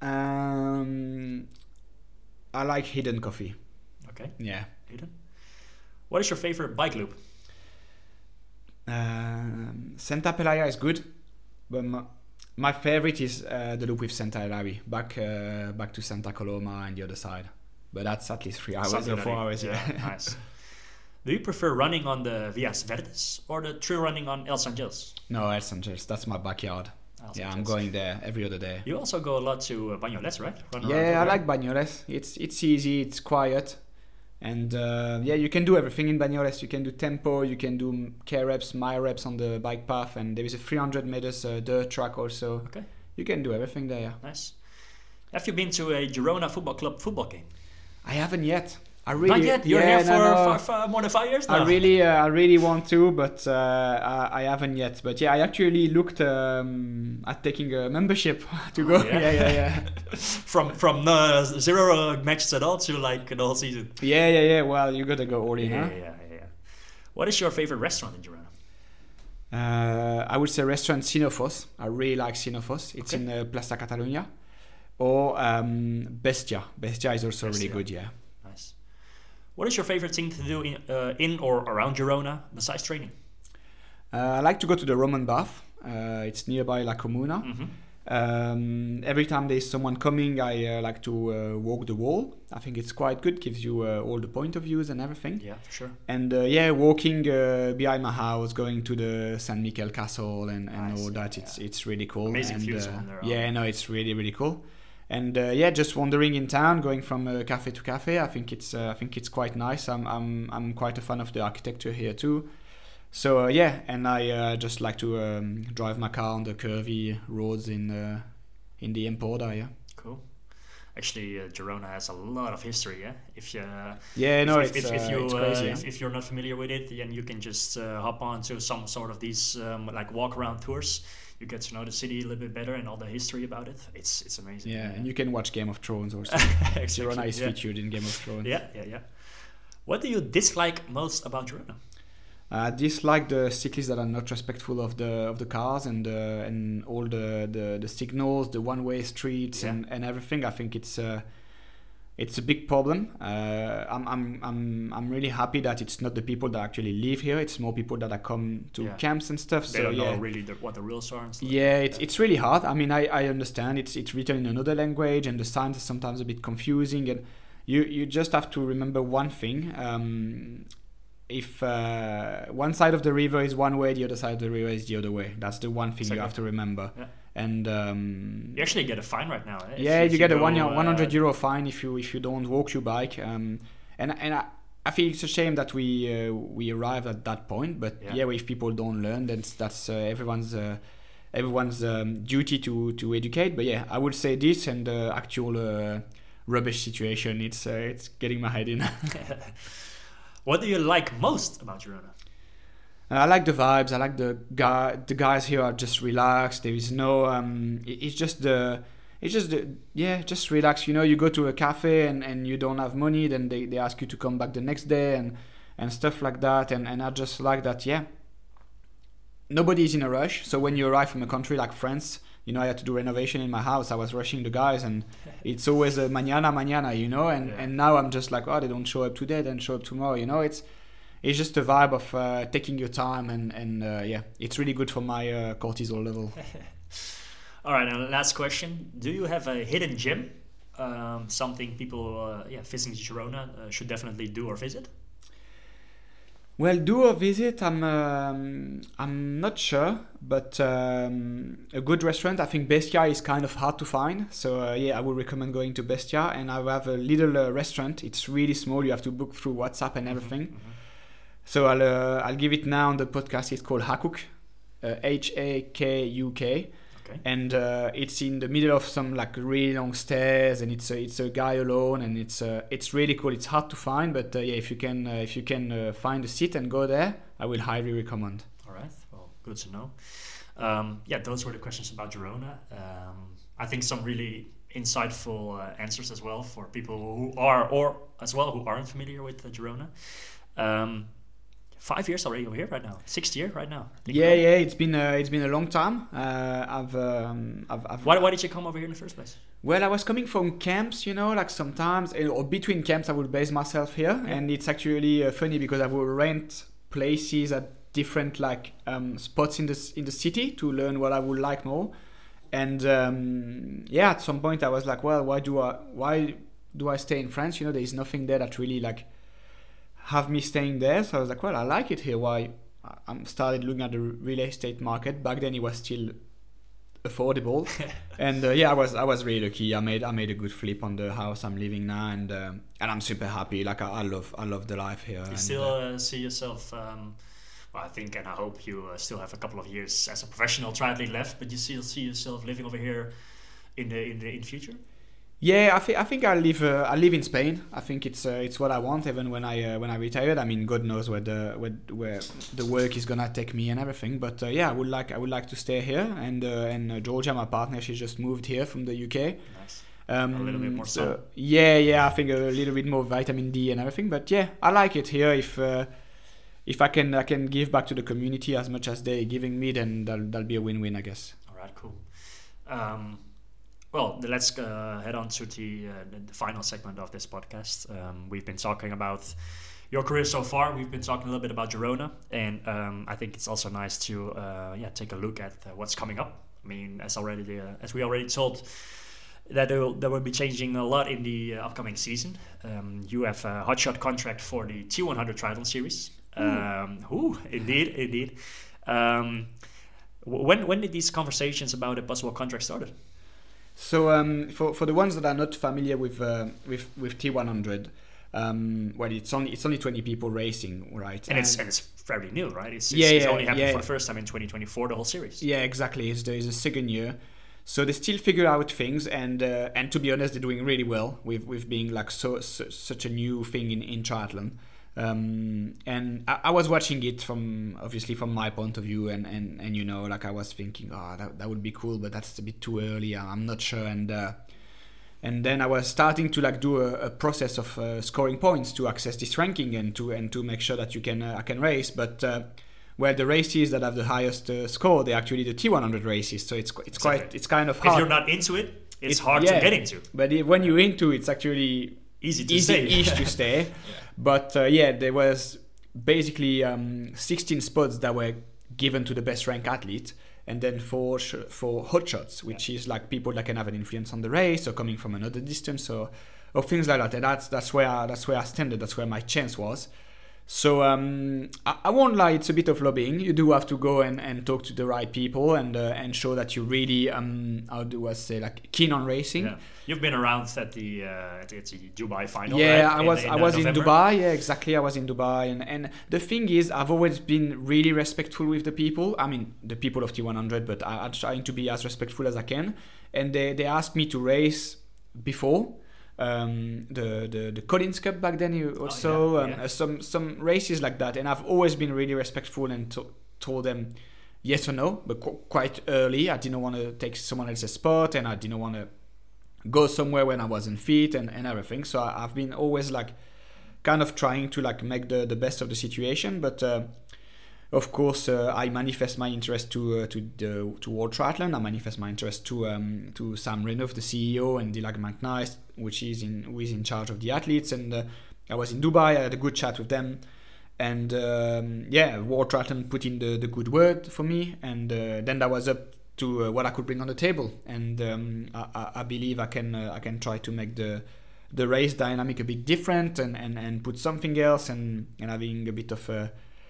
um, I like Hidden Coffee. Okay. Yeah. Hayden. What is your favorite bike loop? Um, Santa Pelaya is good, but my, my favorite is uh, the loop with Santa Hilary, back uh, back to Santa Coloma and the other side. But that's at least three hours Santa or four Hilary. hours. Yeah. Nice. Do you prefer running on the Vias Verdes or the trail running on El San Gils? No, El San Gils, that's my backyard. El San Yeah, I'm Gils. going there every other day. You also go a lot to uh, Banyoles, right? Run around Yeah, I over like Banyoles. It's it's easy, it's quiet, And uh, yeah, you can do everything in Banyoles. You can do tempo, you can do K reps, my reps on the bike path, and there is a three hundred meters uh, dirt track also. Okay. You can do everything there. Yeah. Nice. Have you been to a Girona Football Club football game? I haven't yet. I really, Not yet. You're yeah, here for no, no. Five, five, more than five years now. I really, uh, I really want to, but uh, I, I haven't yet. But yeah, I actually looked um, at taking a membership to go. Oh, yeah? yeah, yeah, yeah. from from uh, zero matches at all to like the whole season. Yeah, yeah, yeah. Well, you gotta go all in, Yeah, huh? yeah, yeah, yeah. What is your favorite restaurant in Girona? Uh, I would say restaurant Sinofos. I really like Sinofos. It's Okay. in uh, Plaza Catalunya. Or um, Bestia. Bestia is also really Bestia. good, yeah. Nice. What is your favorite thing to do in, uh, in or around Girona besides training? Uh, I like to go to the Roman Bath. Uh, it's nearby La Comuna. Mm-hmm. Um, every time there's someone coming, I uh, like to uh, walk the wall. I think it's quite good, gives you uh, all the point of views and everything. Yeah, for sure. And uh, yeah, walking uh, behind my house, going to the San Miquel Castle and, and Nice, all yeah, that, it's yeah. it's really cool. Amazing and, views uh, on there, Yeah, aren't no, it's really really cool. And uh, yeah, just wandering in town, going from uh, cafe to cafe. I think it's uh, I think it's quite nice. I'm I'm I'm quite a fan of the architecture here too. So uh, yeah, and I uh, just like to um, drive my car on the curvy roads in uh, in the Emporda. Yeah. Cool. Actually, uh, Girona has a lot of history. Yeah, if you Yeah, no, if, it's, if, if uh, you it's uh, crazy. if, yeah. if you're not familiar with it, then you can just uh, hop on to some sort of these um, like walk around tours. You get to know the city a little bit better and all the history about it. It's it's amazing. Yeah, and you can watch Game of Thrones also. Exactly, Girona is yeah. featured in Game of Thrones. Yeah, yeah, yeah. What do you dislike most about Girona? I dislike the cyclists that are not respectful of the of the cars and uh, and all the, the, the signals, the one-way streets Yeah. and, and everything. I think it's uh, it's a big problem. Uh, I'm I'm I'm I'm really happy that it's not the people that actually live here. It's more people that are come to Yeah. camps and stuff. They so don't yeah. know really the, what the rules are and stuff. Yeah, it's it's really hard. I mean, I, I understand it's it's written in another language and the signs are sometimes a bit confusing, and you you just have to remember one thing. Um, if uh, one side of the river is one way, the other side of the river is the other way. That's the one thing Exactly. you have to remember. Yeah. And um, You actually get a fine right now. Eh? If- yeah, if you get a go, one uh, one hundred euro fine if you if you don't walk your bike. Um, and and I, I feel it's a shame that we uh, we arrived at that point. But Yeah. yeah, if people don't learn, then it's- that's uh, everyone's uh, everyone's um, duty to to educate. But yeah, I would say this and the actual uh, rubbish situation. It's uh, it's getting my head in. What do you like most about Girona? I like the vibes. I like the guy. The guys here are just relaxed. There is no. Um, it- it's just the. It's just the. Yeah, just relax. You know, you go to a cafe and, and you don't have money, then they, they ask you to come back the next day and, and stuff like that. And, and I just like that. Yeah. Nobody's in a rush. So when you arrive from a country like France, you know, I had to do renovation in my house. I was rushing the guys, and it's always a mañana, mañana. You know, and, Yeah. and now I'm just like, oh, they don't show up today, then show up tomorrow. You know, it's. It's just a vibe of uh, taking your time and, and uh, yeah, it's really good for my uh, cortisol level. All right, and last question. Do you have a hidden gem? Um, something people uh, yeah, visiting Girona uh, should definitely do or visit? Well, do a visit, I'm um, I'm not sure, but um, a good restaurant, I think Bestia is kind of hard to find. So uh, yeah, I would recommend going to Bestia, and I have a little uh, restaurant. It's really small, you have to book through WhatsApp and everything. Mm-hmm. So I'll uh, I'll give it now on the podcast. It's called Hakuk, uh, H A K U K, Okay. and uh, it's in the middle of some like really long stairs, and it's a, it's a guy alone, and it's uh, it's really cool. It's hard to find, but uh, yeah, if you can uh, if you can uh, find a seat and go there, I will highly recommend. All right. Well, good to know. Um, yeah, those were the questions about Girona. Um, I think some really insightful uh, answers as well for people who are, or as well who aren't familiar with uh, Girona. Um, Five years already over here right now. Sixth year right now. Think Yeah, about it. yeah, it's been uh, it's been a long time. Uh, I've, um, I've I've Why, why did you come over here in the first place? Well, I was coming from camps, you know, like sometimes, eh, or between camps, I would base myself here, Yeah. and it's actually uh, funny because I will rent places at different like um, spots in the s- in the city to learn what I would like more, and um, yeah, at some point I was like, well, why do I why do I stay in France? You know, there is nothing there that really like have me staying there. So I was like, well, I like it here. Why? I- I'm started looking at the real estate market. Back then, it was still affordable. And uh, yeah, I was I was really lucky. I made I made a good flip on the house I'm living now, and um, and I'm super happy. Like I, I love I love the life here. You and, still uh, uh, see yourself? Um, well, I think, and I hope you uh, still have a couple of years as a professional triathlete left. But you still see yourself living over here in the in the in future? Yeah, I think I think I live uh, I live in Spain. I think it's uh, it's what I want. Even when I uh, when I retired, I mean, God knows where the where, where the work is gonna take me and everything. But uh, yeah, I would like I would like to stay here. And uh, and uh, Georgia, my partner, she just moved here from the U K. Nice. Um, A little bit more sun. so, yeah, yeah, I think a little bit more vitamin D and everything. But yeah, I like it here. If uh, if I can I can give back to the community as much as they're giving me, then that'll, that'll be a win-win, I guess. All right, cool. Um, well, then let's uh, head on to the, uh, the the final segment of this podcast. Um, we've been talking about your career so far. We've been talking a little bit about Girona, and um, I think it's also nice to uh, yeah take a look at uh, what's coming up. I mean, as already uh, as we already told, that there will, there will be changing a lot in the uh, upcoming season. Um, you have a hotshot contract for the T one hundred Triathlon Series. Um, ooh, indeed, indeed. Um, w- when when did these conversations about a possible contract started? So um, for for the ones that are not familiar with uh, with with T one hundred, um, well, it's only it's only twenty people racing, right? And, it's and it's fairly new, right? It's, it's, Yeah, it's yeah, only happened yeah. for the first time in twenty twenty-four, the whole series. Yeah, exactly. It's the, it's the second year, so they still figure out things, and uh, and to be honest, they're doing really well with with being like so, so such a new thing in in triathlon. Um, and I, I was watching it from obviously from my point of view, and, and, and you know, like I was thinking, oh, that, that would be cool, but that's a bit too early. I'm not sure. And uh, and then I was starting to like do a, a process of uh, scoring points to access this ranking and to and to make sure that you can uh, I can race. But uh, where the races that have the highest uh, score, they're actually the T one hundred races. So it's it's Exactly. quite it's kind of If hard. you're not into it, it's It- hard yeah. to get into. But if, when you're into it, it's actually Easy to easy say. ish to stay. But uh, yeah, there was basically um, sixteen spots that were given to the best ranked athlete, and then for sh- for hotshots, which is like people that can have an influence on the race or coming from another distance or or things like that. And that's that's where I, that's where I stand. That's where my chance was. So um, I, I won't lie, it's a bit of lobbying. You do have to go and, and talk to the right people and uh, and show that you really um how do I say like keen on racing. Yeah. You've been around at the uh, at the Dubai final. Yeah, right? I In- was in, I uh, was November. in Dubai. Yeah, exactly. I was in Dubai, and and the thing is, I've always been really respectful with the people. I mean, the people of T one hundred, but I, I'm trying to be as respectful as I can. And they they asked me to race before. Um, the, the the Collins Cup back then you also Oh, yeah, um, yeah. uh, some some races like that, and I've always been really respectful and to, told them yes or no, but qu- quite early. I didn't want to take someone else's spot, and I didn't want to go somewhere when I wasn't fit and, and everything. So I, I've been always like kind of trying to like make the, the best of the situation, but uh, of course, uh, I manifest my interest to uh, to the to World Triathlon. I manifest my interest to um, to Sam Renouf, the C E O, and Dylan McNice, which is in who is in charge of the athletes. And uh, I was in Dubai. I had a good chat with them, and um, yeah, World Triathlon put in the, the good word for me. And uh, then that was up to uh, what I could bring on the table. And um, I, I- I believe I can uh, I can try to make the the race dynamic a bit different and, and, and put something else and, and having a bit of a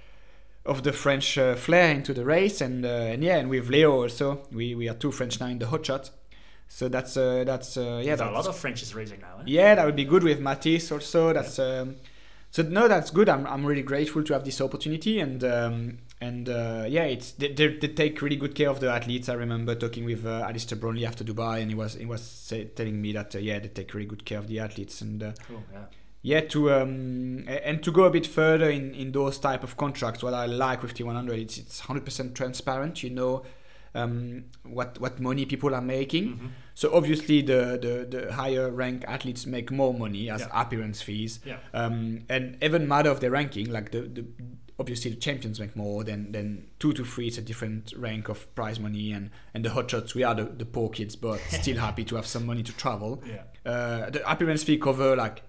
of the French uh, flair into the race, and uh, and yeah, and with Leo also, we, we are two French now in the hotshot, so that's uh, that's uh, yeah, There's a that's, lot of French racing now. Eh? yeah, that would be good with Matisse also. That's um, so no, that's good. I'm I'm really grateful to have this opportunity, and um, and uh, yeah, it's they, they, they take really good care of the athletes. I remember talking with uh, Alistair Brownlee after Dubai, and he was he was say, telling me that uh, yeah, they take really good care of the athletes, and uh, Cool. Yeah. yeah, to um, a- and to go a bit further in, in those type of contracts, what I like with T one hundred, it's it's one hundred percent transparent. You know um, what what money people are making. Mhm. So obviously the, the, the higher rank athletes make more money as Yeah. appearance fees. Yeah. Um, and even matter of their ranking, like the, the obviously the champions make more than, than two to three. It's a different rank of prize money, and, and the hotshots, we are the, the poor kids, but still happy to have some money to travel. Yeah. Uh, the appearance fee cover like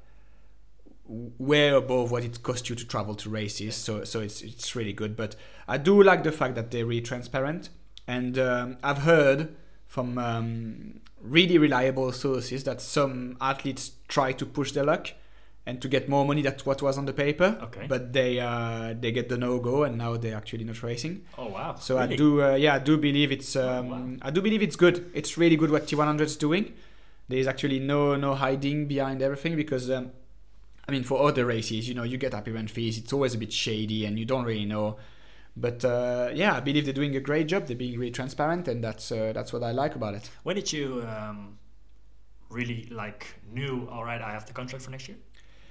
way above what it costs you to travel to races, so so it's it's really good. But I do like the fact that they're really transparent, and um, I've heard from um, really reliable sources that some athletes try to push their luck and to get more money. That's what was on the paper. Okay. But they uh, they get the no go, and now they're actually not racing. Oh wow! So Really? I do uh, yeah I do believe it's um, Oh, wow. I do believe it's good. It's really good what T one hundred is doing. There's actually no no hiding behind everything because um, I mean for other races, you know, you get appearance fees. It's always a bit shady, and you don't really know. But uh, yeah, I believe they're doing a great job. They're being really transparent, and that's uh, that's what I like about it. When did you um, really like knew? All right, I have the contract for next year.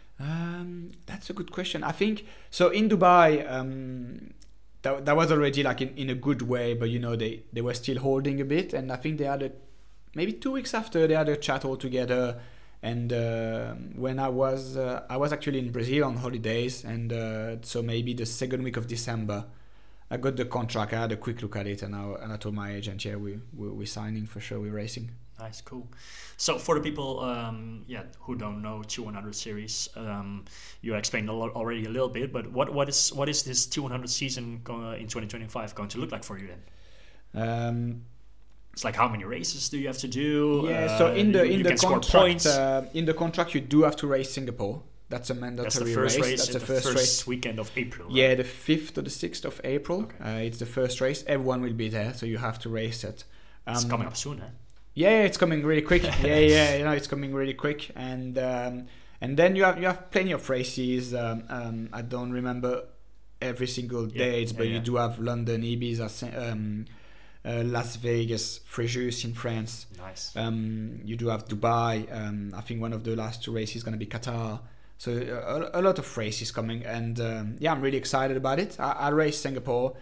Um, that's a good question. I think so. In Dubai, um, that, that was already like in, in a good way, but you know they, they were still holding a bit, and I think they had a maybe two weeks after they had a chat all together. And uh, when I was uh, I was actually in Brazil on holidays, and uh, so maybe the second week of December, I got the contract. I had a quick look at it, and I and I told my agent, yeah, we we we're signing for sure. We're racing. Nice, cool. So for the people, um, yeah, who don't know T one hundred series, um, you explained a lot already a little bit. But what what is what is this T one hundred season go- in twenty twenty-five going to look like for you then? Um, It's like how many races do you have to do? yeah. Uh, so in the you, in you the can score contract points. uh, in the contract you do have to race Singapore. That's a mandatory That's the first race. race. That's in the the first, first race. weekend of April. Right? Yeah, the fifth to the sixth of April. Okay. Uh, it's the first race. Everyone will be there, so you have to race it. Um, It's coming up soon, huh? Yeah, it's coming really quick. yeah, yeah, you know, it's coming really quick, and um, and then you have you have plenty of races. Um, um, I don't remember every single Yeah, date, yeah, but yeah. you do have London, Ibiza, Sa- um, uh, Las Vegas, Fréjus in France. Nice. Um, you do have Dubai. Um, I think one of the last two races is going to be Qatar. So a, a lot of races coming, and um, yeah, I'm really excited about it. I, I race Singapore,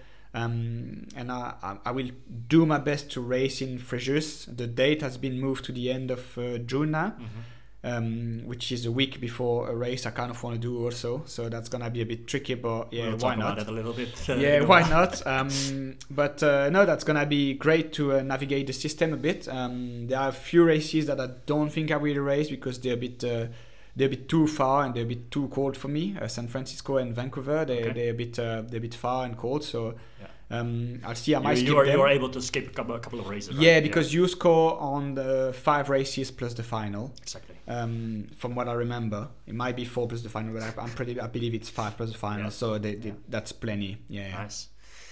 um, and I, I, I will do my best to race in Fréjus. The date has been moved to the end of uh, June now, Mhm. um, which is a week before a race I kind of want to do also. So that's going to be a bit tricky, but yeah, we'll why talk not? about it a little bit. uh, Yeah, in a why while. not? Um, but uh, no, that's gonna be great to uh, navigate the system a bit. Um, there are a few races that I don't think I will race because they're a bit uh, they're a bit too far and they're a bit too cold for me. Uh, San Francisco and Vancouver, they Okay. they're a bit uh, they're a bit far and cold. So Yeah. um, I'll see. I might You, skip you are them. you are able to skip a couple, a couple of races. Right? Yeah, because you score on the five races plus the final. exactly. Um, from what I remember, it might be four plus the final, but I, I'm pretty. I believe it's five plus the final. Yeah. So they, they, Yeah. that's plenty. Yeah. yeah. Nice.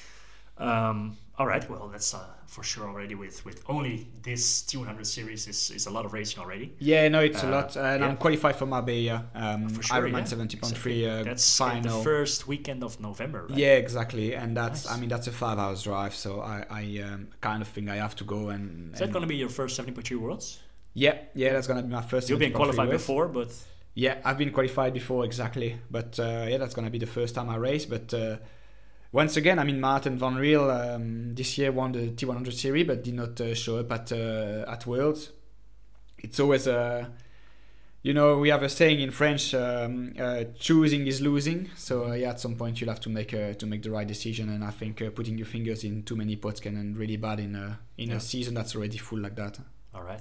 Um, all right. Well, that's uh, for sure already with, with only this T one hundred series is, is a lot of racing already. Yeah, no, it's a Uh, lot, and yeah. I'm qualified for Marbella, um, For sure, Ironman yeah. seventy point Exactly. three uh, That's uh, final. the first weekend of November, right? Yeah, exactly, and that's Nice. I mean that's a five hours drive, so I, I um, kind of think I have to go and. Is that and- going to be your first seventy point three Worlds? Yeah, yeah, that's gonna be my first. You've been seventy point three qualified race. before, but Yeah, I've been qualified before exactly, but uh, yeah, that's gonna be the first time I race. But uh, once again, I mean Martin Van Riel um, this year won the T one hundred series, but did not uh, show up at uh, at Worlds. It's always a, you know, we have a saying in French: um, uh, choosing is losing. So uh, yeah, at some point you'll have to make a, to make the right decision, and I think uh, putting your fingers in too many pots can end really bad in a in Yeah. a season that's already full like that. all right.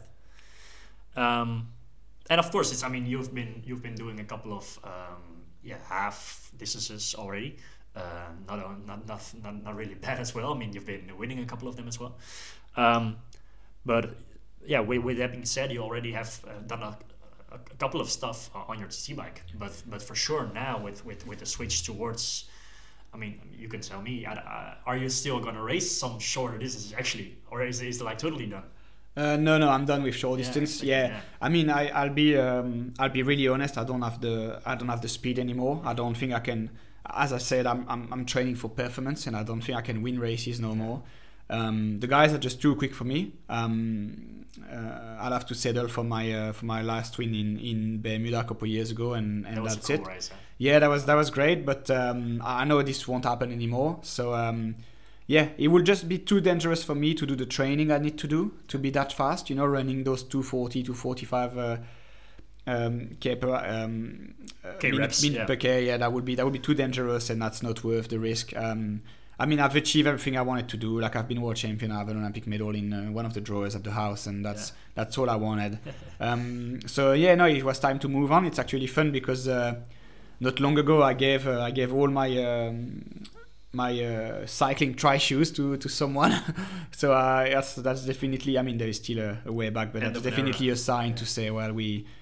Um, and of course, it's. I mean, you've been you've been doing a couple of um, yeah half distances already. Uh, not, on- not not not not really bad as well. I mean, you've been winning a couple of them as well. Um, but yeah, with, with that being said, you already have uh, done a, a, a couple of stuff uh, on your T C bike. But but for sure now with with, with the switch towards. I mean, you can tell me. I, I, are you still gonna race some shorter distances actually, or is is it like totally done? Uh, no, no, I'm done with short Yeah, distance. exactly, Yeah, yeah. I mean, I, I'll be, um, I'll be really honest. I don't have the, I don't have the speed anymore. I don't think I can. As I said, I'm, I'm, I'm training for performance, and I don't think I can win races no more. Um, the guys are just too quick for me. Um, uh, I'll have to settle for my, uh, for my last win in, in Bermuda a couple of years ago, and, and That was that's a cool it. race. Huh? Yeah, that was that was great, but um, I know this won't happen anymore. So um, yeah, it will just be too dangerous for me to do the training I need to do to be that fast. You know, running those two forty to forty-five uh, um, k per um, uh, K minute, reps, minute yeah. per k. Yeah, that would be that would be too dangerous, and that's not worth the risk. Um, I mean, I've achieved everything I wanted to do. Like I've been world champion, I have an Olympic medal in uh, one of the drawers at the house, and that's Yeah. that's all I wanted. um, so yeah, no, it was time to move on. It's actually fun because. Uh, Not long ago, I gave uh, I gave all my um, my uh, cycling tri shoes to, to someone. so uh, that's that's definitely. I mean, there is still a, a way back, but End that's of an definitely era. a sign Yeah. to say, well, we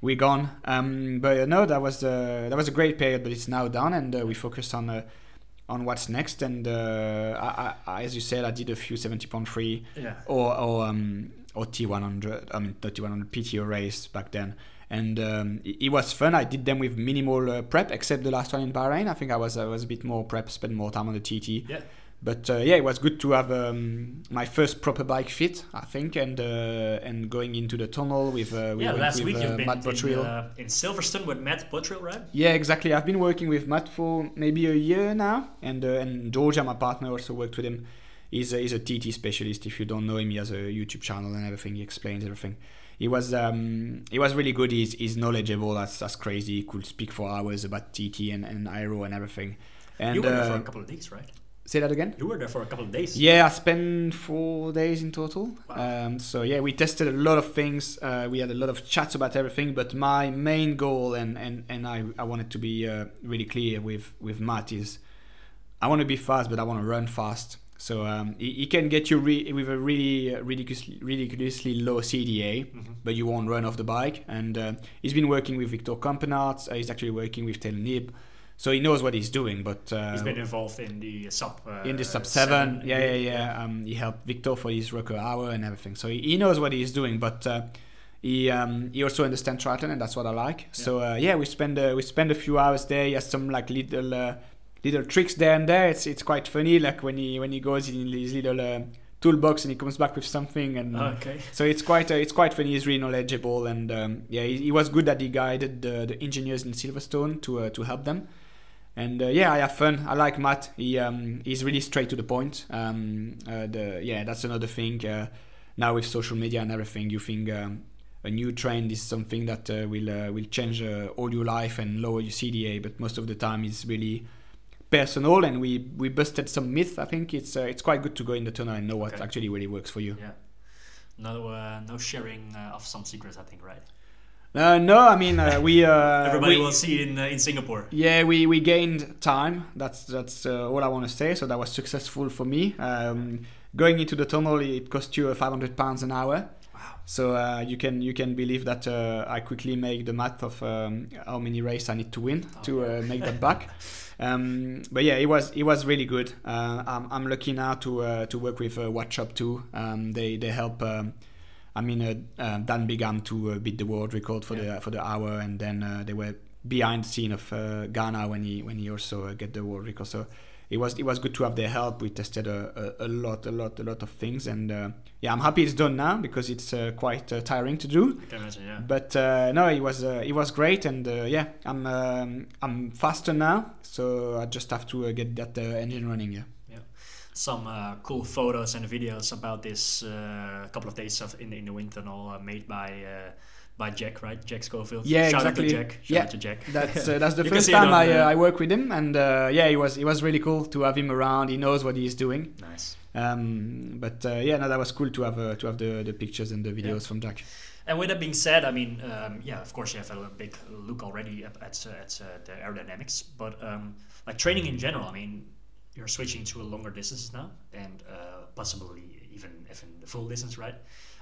we're gone. Um, but uh, no, that was uh, that was a great period, but it's now done, and uh, we focus on uh, on what's next. And uh, I, I, as you said, I did a few seventy point three Yeah. or or um, or T one hundred. I mean, the T one hundred P T O race back then. And um, it, it was fun. I did them with minimal uh, prep, except the last one in Bahrain. I think I was I was a bit more prep, spent more time on the T T. Yeah. But uh, yeah, it was good to have um, my first proper bike fit, I think, and uh, and going into the tunnel with uh, we Yeah, went last with, week uh, you've been Matt in, Bottrill. uh, in Silverstone with Matt Bottrill, right? Yeah, exactly. I've been working with Matt for maybe a year now, and uh, and Georgia, my partner, also worked with him. He's a, he's a T T specialist. If you don't know him, he has a YouTube channel and everything. He explains everything. He was um, he was really good. He's, he's knowledgeable. That's that's crazy. He could speak for hours about T T and, and aero and everything. And you were there for uh, a couple of days, right? say that again. You were there for a couple of days. Yeah, I spent four days in total. Wow. Um, so yeah, we tested a lot of things. Uh, we had a lot of chats about everything. But my main goal, and and, and I, I wanted to be uh, really clear with, with Matt, is I want to be fast, but I want to run fast. So um, he, he can get you re- with a really uh, ridiculously, ridiculously low C D A, Mm-hmm. but you won't run off the bike. And uh, he's been working with Victor Kampenarts. Uh, he's actually working with Tel Nib. So he knows what he's doing, but uh, He's been involved in the sub. Uh, in the sub seven, seven yeah, yeah, yeah. Um, he helped Victor for his Rocker Hour and everything, so he, he knows what he's doing. But uh, he um, he also understands triathlon, and that's what I like. So uh, yeah, we spend uh, we spend a few hours there. He has some like little uh, little tricks there and there. It's it's quite funny, like when he when he goes in his little uh, toolbox and he comes back with something, and Okay. so it's quite uh, it's quite funny. He's really knowledgeable, and um, yeah, he, he was good that he guided the, the engineers in Silverstone to uh, to help them. And uh, yeah, I have fun. I like Matt. He um, he's really straight to the point. Um, uh, the yeah, that's another thing. Uh, now with social media and everything, you think um, a new trend is something that uh, will uh, will change uh, all your life and lower your C D A. But most of the time, it's really personal. And we, we busted some myth. I think it's uh, it's quite good to go in the tunnel and know what Okay. actually really works for you. Yeah. No, uh, no sharing uh, of some secrets, I think, right? Uh, no, I mean uh, we. Uh, Everybody we, will see it in uh, in Singapore. Yeah, we, we gained time. That's that's uh, all I want to say. So that was successful for me. Um, going into the tunnel, it cost you uh, five hundred pounds an hour. Wow. So uh, you can you can believe that uh, I quickly make the math of um, how many races I need to win Oh, to yeah. uh, make that back. Um, but yeah, it was it was really good. Uh, I'm I'm lucky now to uh, to work with uh, Watchop too. Um, they they help. Um, I mean, uh, uh, Dan Bigham to uh, beat the world record for Yeah. the for the hour, and then uh, they were behind the scene of uh, Ghana when he when he also uh, get the world record. So it was it was good to have their help. We tested a, a, a lot a lot a lot of things, and uh, yeah, I'm happy it's done now because it's uh, quite uh, tiring to do. I can imagine, yeah. But uh, no, it was uh, it was great, and uh, yeah, I'm um, I'm faster now, so I just have to uh, get that uh, engine running. Yeah. Some uh, cool photos and videos about this uh, couple of days of in, in the wind tunnel uh, made by uh, by Jack, right? Jack Schofield. Yeah, Shout exactly. out to Jack. Shout Yeah, out to Jack. That's uh, that's the You can first see it time on I the- uh, I work with him, and uh, yeah, it was it was really cool to have him around. He knows what he's doing. Nice. Um, but uh, yeah, no, that was cool to have uh, to have the, the pictures and the videos Yeah. from Jack. And with that being said, I mean, um, yeah, of course you have a big look already at at, uh, at uh, the aerodynamics, but um, like training in general, I mean, you're switching to a longer distances now, and uh, possibly even even the full distance, right?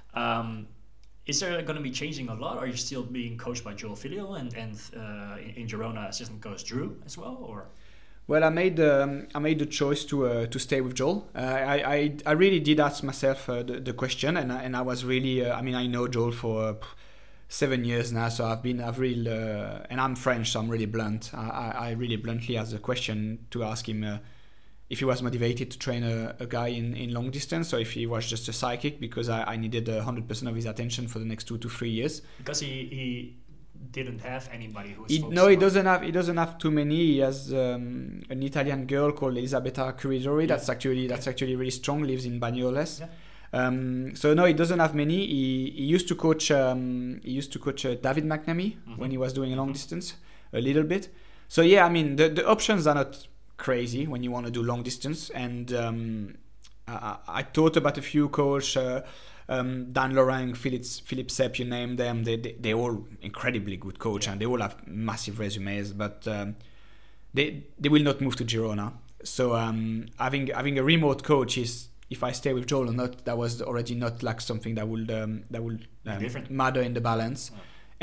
Um, is there going to be changing a lot? Are you still being coached by Joel Filio and and uh, in, in Girona, assistant coach Drew as well, or? Well, I made um, I made the choice to uh, to stay with Joel. Uh, I, I I really did ask myself uh, the, the question, and I, and I was really uh, I mean I know Joel for uh, seven years now, so I've been I've really uh, and I'm French, so I'm really blunt. I, I I really bluntly asked the question to ask him uh, if he was motivated to train a, a guy in, in long distance, or if he was just a psychic, because I, I needed one hundred percent of his attention for the next two to three years. Because he, he didn't have anybody who was He, focused no, he on- doesn't have. He doesn't have too many. He has um, an Italian girl called Elisabetta Curidori. Yeah. That's actually that's actually really strong. Lives in Banyoles. Yeah. Um, so no, he doesn't have many. He, he used to coach. Um, he used to coach uh, David McNamee Mhm. when he was doing a long Mhm. distance, a little bit. So yeah, I mean the the options are not crazy when you want to do long distance. And um, I, I thought about a few coach. Uh, Um, Dan Lorang, Philip, Philip Sepp, you name them, they, they, they're all incredibly good coach, Yeah. and they all have massive resumes, but um, they they will not move to Girona. So um, having having a remote coach is, if I stay with Joel or not, that was already not like something that would um, that would um, Different. matter in the balance. Yeah.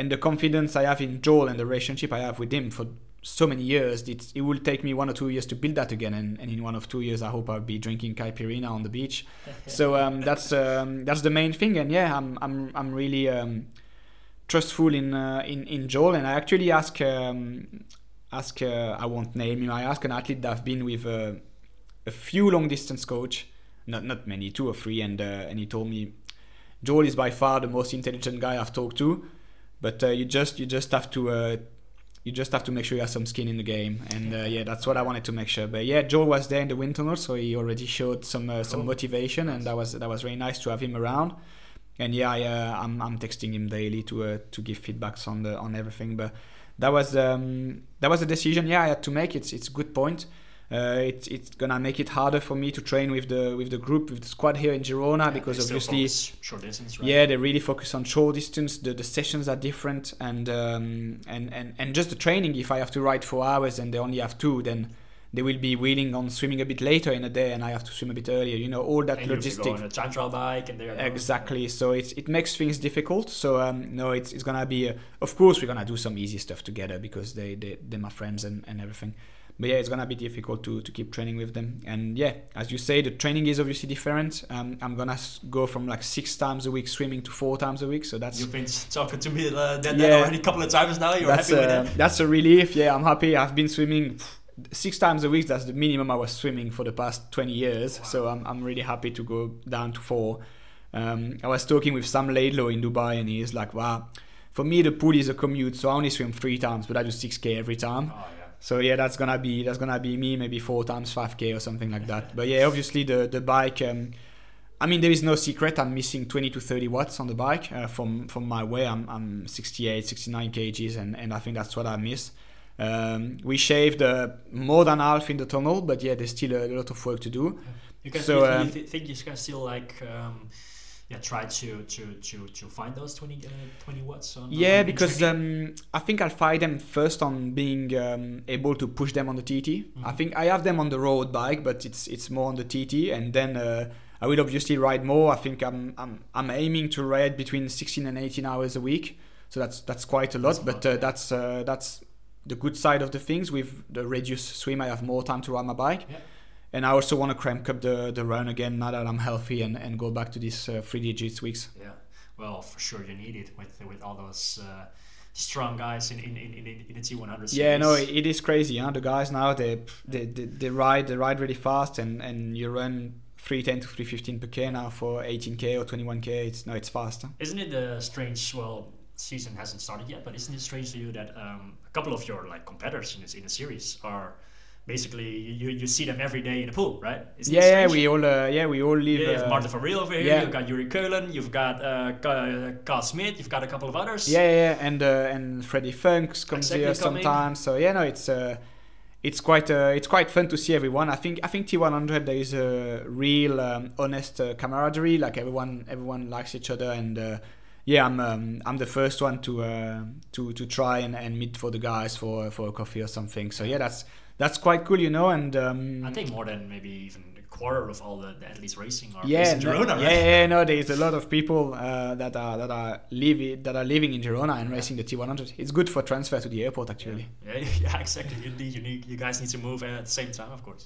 and the confidence I have in Joel and the relationship I have with him for so many years, it, it will take me one or two years to build that again, and, and in one or two years I hope I'll be drinking caipirinha on the beach. So um, that's um, that's the main thing, and yeah, I'm I'm I'm really um, trustful in uh, in in Joel, and I actually ask um, ask uh, I won't name him. I ask an athlete that I've been with uh, a few long distance coach, not not many, two or three, and uh, and he told me Joel is by far the most intelligent guy I've talked to, but uh, you just you just have to. Uh, You just have to make sure you have some skin in the game, and uh, yeah, that's what I wanted to make sure. But yeah, Joel was there in the wind tunnel, so he already showed some uh, some motivation, and that was that was very nice to have him around. And yeah, I, uh, I'm I'm texting him daily to uh, to give feedbacks on the on everything. But that was um, that was a decision. Yeah, I had to make. It's it's a good point. Uh, it's it's gonna make it harder for me to train with the with the group with the squad here in Girona, yeah, because obviously short distance, right? Yeah, they really focus on short distance. The the sessions are different, and um, and and and just the training. If I have to ride four hours and they only have two, then they will be wheeling on swimming a bit later in a day, and I have to swim a bit earlier. You know, all that and logistics. You have to go on a time trial bike, and they're exactly. So it's it makes things difficult. So um, no, it's it's gonna be. Uh, of course, we're gonna do some easy stuff together because they they they're my friends and and everything. But yeah, it's gonna be difficult to, to keep training with them. And yeah, as you say, the training is obviously different. Um, I'm gonna go from like six times a week swimming to four times a week. So that's you've been talking to me uh, that, yeah, that already a couple of times now. You're that's happy a, with that? That's a relief. Yeah, I'm happy. I've been swimming six times a week. That's the minimum I was swimming for the past twenty years. Wow. So I'm I'm really happy to go down to four. Um, I was talking with Sam Laidlaw in Dubai, and he's like, "Wow, for me the pool is a commute. So I only swim three times, but I do six k every time." Oh, yeah. So yeah, that's gonna be that's gonna be me maybe four times five k or something like that. But yeah, obviously the the bike. Um, I mean, there is no secret. I'm missing twenty to thirty watts on the bike uh, from from my weight. I'm I'm sixty-eight, sixty-nine kgs, and and I think that's what I miss. Um, we shaved uh, more than half in the tunnel, but yeah, there's still a lot of work to do. You can so, you, um, you th- think you can still like. Um, Yeah, try to to to to find those twenty, uh, twenty watts on. Yeah, on because um, I think I'll find them first on being um, able to push them on the T T. Mm-hmm. I think I have them on the road bike, but it's it's more on the T T, and then uh, I will obviously ride more. I think I'm I'm I'm aiming to ride between sixteen and eighteen hours a week, so that's that's quite a lot. That's but uh, that's uh, that's the good side of the things. With the reduced swim, I have more time to ride my bike. Yeah. And I also want to crank up the, the run again now that I'm healthy and, and go back to these uh, three digits weeks. Yeah, well, for sure you need it with with all those uh, strong guys in in, in, in, in the T one hundred series. Yeah, no, it is crazy. Huh? The guys now they they, they they ride they ride really fast, and, and you run three ten to three fifteen per k now for eighteen k or twenty-one k. It's no, it's fast. Huh? Isn't it uh, strange? Well, season hasn't started yet, but isn't it strange to you that um, a couple of your like competitors in this in the series are basically you, you see them every day in the pool, right? Isn't yeah, yeah, we all uh, yeah we all live. Yeah, you have uh, Martin van Riel over here. Yeah. You've got Yuri Keulen. You've got uh, Carl Smith. You've got a couple of others. Yeah, yeah, and uh, and Freddie Funks comes exactly here coming. sometimes. So yeah, no, it's uh, it's quite uh, it's quite fun to see everyone. I think I think T one hundred there is a real um, honest uh, camaraderie. Like everyone everyone likes each other, and uh, yeah, I'm um, I'm the first one to uh, to to try and, and meet for the guys for for a coffee or something. So yeah, that's. That's quite cool, you know, and um, I think more than maybe even a quarter of all the, the athletes racing are yeah, based in Girona, no, right? Yeah, yeah, no, there's a lot of people uh, that are that are living that are living in Girona and yeah. racing the T one hundred. It's good for transfer to the airport, actually. Yeah, yeah, yeah exactly. Indeed, you need you guys need to move at the same time, of course.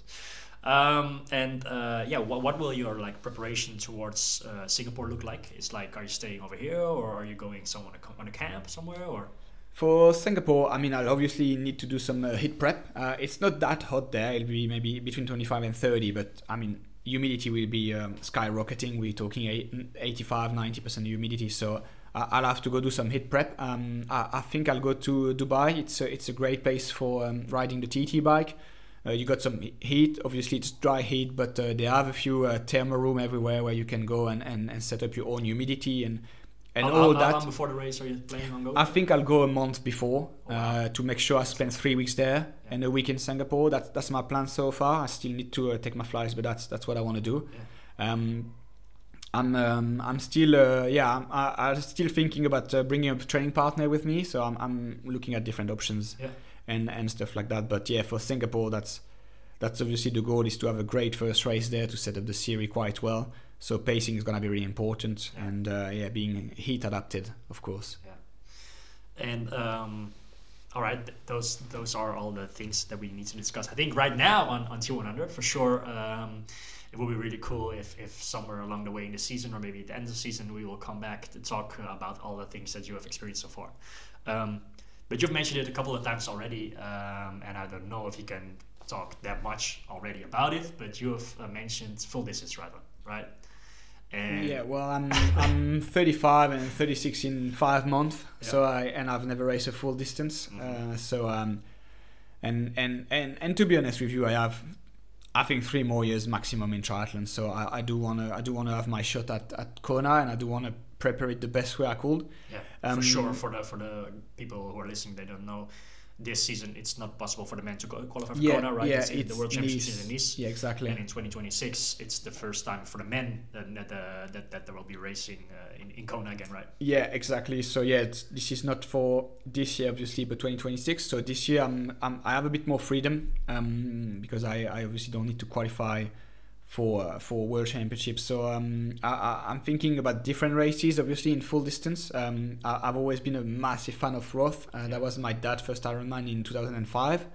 Um, and uh, yeah, what, what will your like preparation towards uh, Singapore look like? It's like, are you staying over here, or are you going somewhere on a camp somewhere, or? For Singapore, I mean, I'll obviously need to do some uh, heat prep. Uh, it's not that hot there. It'll be maybe between twenty-five and thirty, but I mean, humidity will be um, skyrocketing. We're talking eighty-five, ninety percent humidity. So I'll have to go do some heat prep. Um, I, I think I'll go to Dubai. It's a, it's a great place for um, riding the T T bike. Uh, you got some heat. Obviously, it's dry heat, but uh, they have a few uh, thermal room everywhere where you can go and, and, and set up your own humidity and And how, all how, that. How long before the race are you planning on going? I think I'll go a month before oh, wow. uh, to make sure I spend three weeks there yeah. and a week in Singapore. That's that's my plan so far. I still need to uh, take my flights, but that's that's what I want to do. Yeah. Um, I'm um, I'm still uh, yeah I'm, I, I'm still thinking about uh, bringing a training partner with me. So I'm I'm looking at different options yeah. and and stuff like that. But yeah, for Singapore, that's that's obviously the goal is to have a great first race there to set up the series quite well. So pacing is going to be really important, yeah. and uh, yeah, being heat adapted, of course. Yeah. And um, all right, th- those those are all the things that we need to discuss. I think right now on, on T one hundred, for sure, um, it will be really cool if, if somewhere along the way in the season, or maybe at the end of the season, we will come back to talk uh, about all the things that you have experienced so far. Um, but you've mentioned it a couple of times already, um, and I don't know if you can talk that much already about it, but you have uh, mentioned full distance triathlon, right? And Yeah, well, I'm I'm thirty-five and thirty-six in five months, Yeah. so I and I've never raced a full distance. Mhm. Uh, so um, and and and and to be honest with you, I have, I think three more years maximum in triathlon. So I, I do wanna I do wanna have my shot at, at Kona, and I do wanna prepare it the best way I could. Yeah, Um, for sure. For the for the people who are listening, they don't know. This season, it's not possible for the men to go- qualify for Yeah, Kona, right? yeah, it's, it's the World Championships Nice. is in Nice. Yeah, exactly. And in twenty twenty-six, it's the first time for the men that that, uh, that, that there will be racing uh, in, in Kona again, right? Yeah, exactly. So yeah, it's, this is not for this year, obviously, but twenty twenty-six. So this year, I'm, I'm I have a bit more freedom um, because I, I obviously don't need to qualify for uh, for World Championships. So um, I, I, I'm thinking about different races, obviously in full distance. Um, I, I've always been a massive fan of Roth. Uh, That was my dad's first Ironman in two thousand five.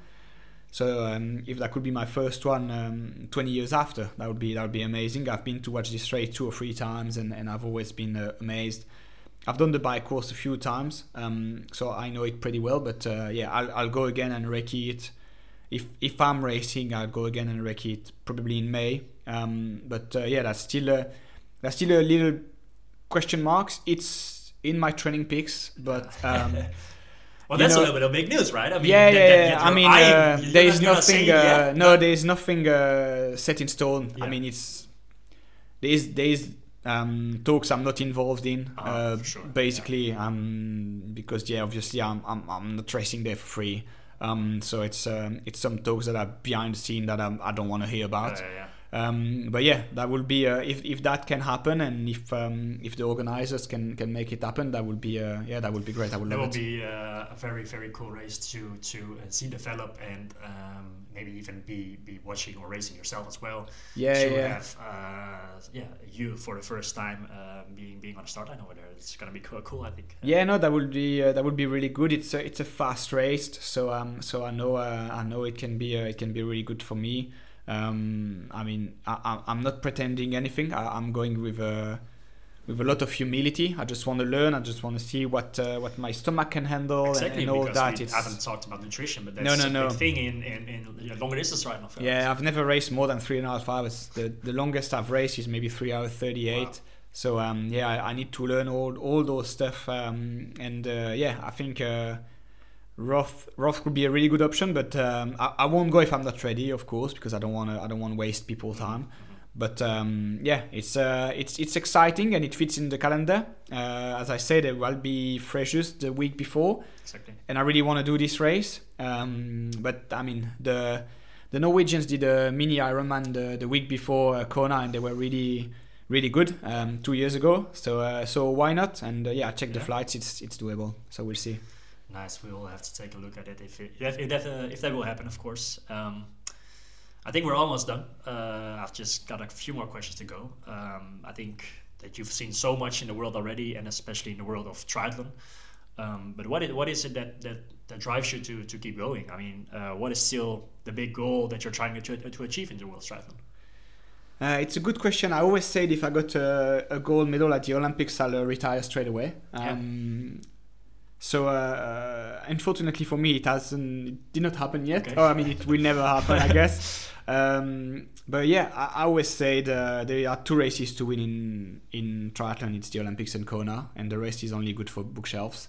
So um, if that could be my first one um, twenty years after, that would be that would be amazing. I've been to watch this race two or three times, and, and I've always been uh, amazed. I've done the bike course a few times, um, so I know it pretty well. But uh, yeah, I'll, I'll go again and recce it. If if I'm racing, I'll go again and recce it probably in May. Um, but uh, yeah, that's still a, that's still a little question marks. It's in my training picks, but um, Well, You that's know- a little bit of big news, right? I mean, yeah, that- yeah, that- yeah. that I you're mean, eyeing- uh, you're there not- is you're not saying nothing. it Uh, yet, no, but- there is nothing uh, set in stone. Yeah. I mean, it's there is there is um, talks I'm not involved in. Uh-huh, uh, for sure, basically, um, because yeah, obviously I'm I'm I'm not racing there for free. Um, so it's um, it's some talks that are behind the scene that I'm, I don't want to hear about. Yeah, yeah, yeah. Um, but yeah, that will be uh, if if that can happen, and if um, if the organizers can, can make it happen, that would be uh, yeah, that would be great. I would That love will it. be uh, a very, very cool race to to uh, see develop, and um, maybe even be be watching or racing yourself as well. Yeah, to yeah. have uh, yeah you for the first time uh, being being on the start line over there. It's gonna be cool. cool I think. Yeah, no, that would be uh, that would be really good. It's a, it's a fast race, so um, so I know uh, I know it can be uh, it can be really good for me. Um, I mean, I, I- I'm not pretending anything. I, I'm going with a with a lot of humility. I just want to learn. I just want to see what uh, what my stomach can handle and- Exactly, and, all because that. we It's haven't talked about nutrition, but No, that's no, a no. big thing in in, in yeah, longer distance right now. for us. yeah, I've never raced more than three and a half hours. The the longest I've raced is maybe three hours thirty eight. Wow. So um, yeah, I, I need to learn all all those stuff. Um, and uh, yeah, I think uh, Roth Roth could be a really good option, but um, I, I won't go if I'm not ready, of course, because I don't want to I don't want to waste people's time. But um, yeah, it's uh, it's it's exciting and it fits in the calendar. Uh, as I said, there will be Freshers the week before, Exactly. and I really want to do this race. Um, but I mean, the the Norwegians did a mini Ironman the, the week before uh, Kona, and they were really really good um, two years ago. So uh, so why not? And uh, yeah, check the Yeah. flights. It's it's doable. So we'll see. Nice. We will have to take a look at it if it, if, if, that, uh, if that will happen, of course. Um, I think we're almost done. Uh, I've just got a few more questions to go. Um, I think that you've seen so much in the world already, and especially in the world of triathlon. Um, but what is, what is it that, that, that drives you to, to keep going? I mean, uh, what is still the big goal that you're trying to, to achieve in the world triathlon? Uh, it's a good question. I always said if I got a, a gold medal at the Olympics, I'll uh, retire straight away. Um, So uh, unfortunately for me, it hasn't. It did not happen yet. Okay. Oh, I mean, it will never happen, I guess. Um, but yeah, I, I always said uh, there are two races to win in in triathlon. It's the Olympics and Kona, and the rest is only good for bookshelves.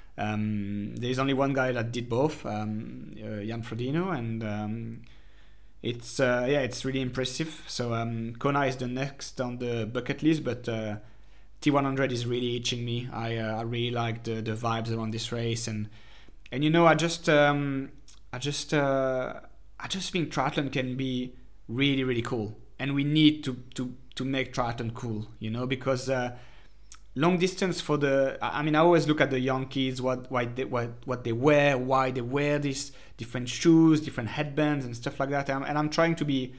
Um, there is only one guy that did both, um, uh, Jan Frodeno, and um, it's uh, yeah, it's really impressive. So um, Kona is the next on the bucket list, but. Uh, T one hundred is really itching me. I uh, I really like the, the vibes around this race, and and you know I just um, I just uh, I just think triathlon can be really really cool, and we need to to to make triathlon cool, you know, because uh, long distance for the I mean I always look at the young kids, what why they, what what they wear, why they wear these different shoes, different headbands and stuff like that, and I'm, and I'm trying to be.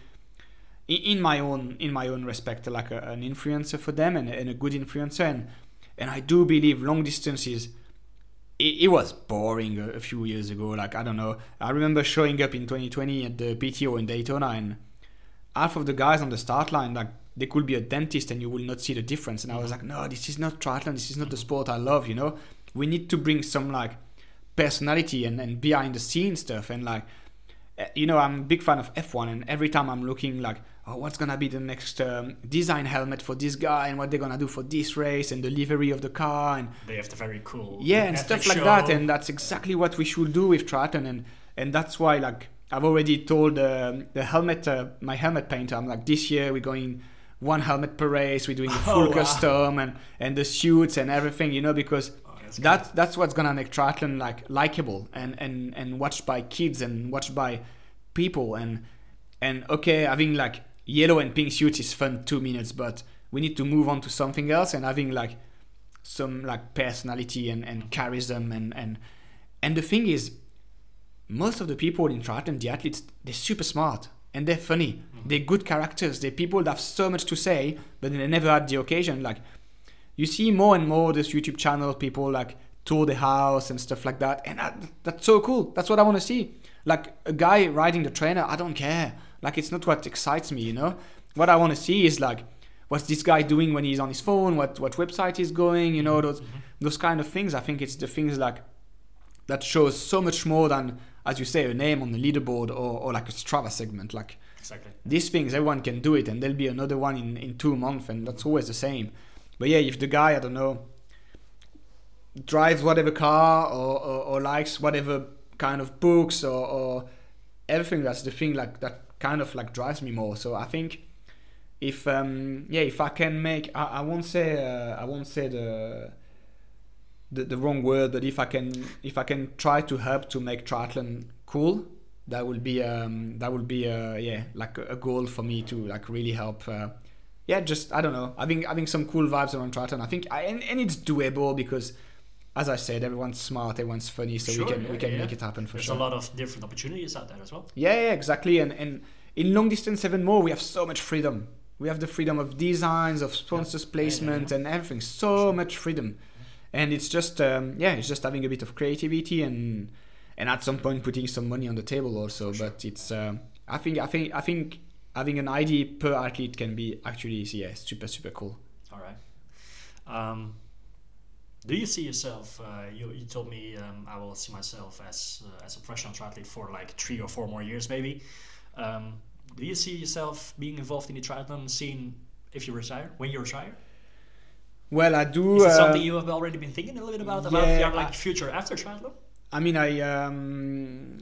In my own, in my own respect, like a, an influencer for them and, and a good influencer, and and I do believe long distance is it, it was boring a, a few years ago. Like, I don't know. I remember showing up in twenty twenty at the P T O in Daytona, and half of the guys on the start line, like, they could be a dentist and you will not see the difference. And I was like, no, this is not triathlon. This is not the sport I love, you know. We need to bring some, like, personality and, and behind the scenes stuff. And, like, you know, I'm a big fan of F one, and every time I'm looking, like, oh, what's gonna be the next um, design helmet for this guy, and what they're gonna do for this race, and the livery of the car, and they have the very cool yeah, and stuff like show. that. And that's exactly what we should do with triathlon, and and that's why, like, I've already told uh, the helmet, uh, my helmet painter, I'm like, this year we're going one helmet per race, we're doing a full oh, wow. custom, and and the suits and everything, you know, because oh, that's, that's that's what's gonna make triathlon, like, likable and and and watched by kids and watched by people. And and okay, having like yellow and pink suits is fun two minutes, but we need to move on to something else, and having like some like personality and, and charisma and, and and the thing is, most of the people in triathlon, the athletes, they're super smart and they're funny. Mm-hmm. They're good characters. They're people that have so much to say, but they never had the occasion. Like, you see more and more this YouTube channel, people like tour the house and stuff like that, and that, that's so cool. That's what I want to see. Like, a guy riding the trainer, I don't care. Like, it's not what excites me, you know? What I want to see is, like, what's this guy doing when he's on his phone? What what website he's going? You know, those mm-hmm. those kind of things. I think it's the things, like, that shows so much more than, as you say, a name on the leaderboard or, or like a Strava segment. Like, exactly. These things, everyone can do it, and there'll be another one in, in two months, and that's always the same. But yeah, if the guy, I don't know, drives whatever car or, or, or likes whatever kind of books or, or everything, that's the thing, like, that kind of like drives me more. So I think if um yeah if I can make I, I won't say uh, I won't say the, the the wrong word, but if I can if I can try to help to make triathlon cool, that will be um that will be uh yeah like a, a goal for me to like really help uh, yeah just I don't know having having some cool vibes around triathlon. I think I, and, and it's doable because, as I said, everyone's smart, everyone's funny, so sure, we can yeah, we can yeah. make it happen for There's sure. There's a lot of different opportunities out there as well. Yeah, yeah, exactly. And and in long distance even more, we have so much freedom. We have the freedom of designs, of sponsors, yeah. placement, yeah, yeah, yeah. and everything. So sure. much freedom, yeah. and it's just um, yeah, it's just having a bit of creativity and and at some point putting some money on the table also. Sure. But it's um, I think I think I think having an I D per athlete can be actually yeah super super cool. All right. Um, Do you see yourself? Uh, you you told me um, I will see myself as uh, as a professional triathlete for like three or four more years, maybe. Um, do you see yourself being involved in the triathlon scene if you retire? When you retire? Well, I do. Is it uh, something you have already been thinking a little bit about yeah, about your like I, future after triathlon? I mean, I um,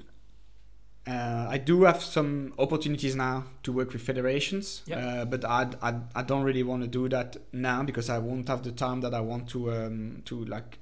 uh, I do have some opportunities now to work with federations, yep. uh, but I, I I don't really want to do that now because I won't have the time that I want to um, to like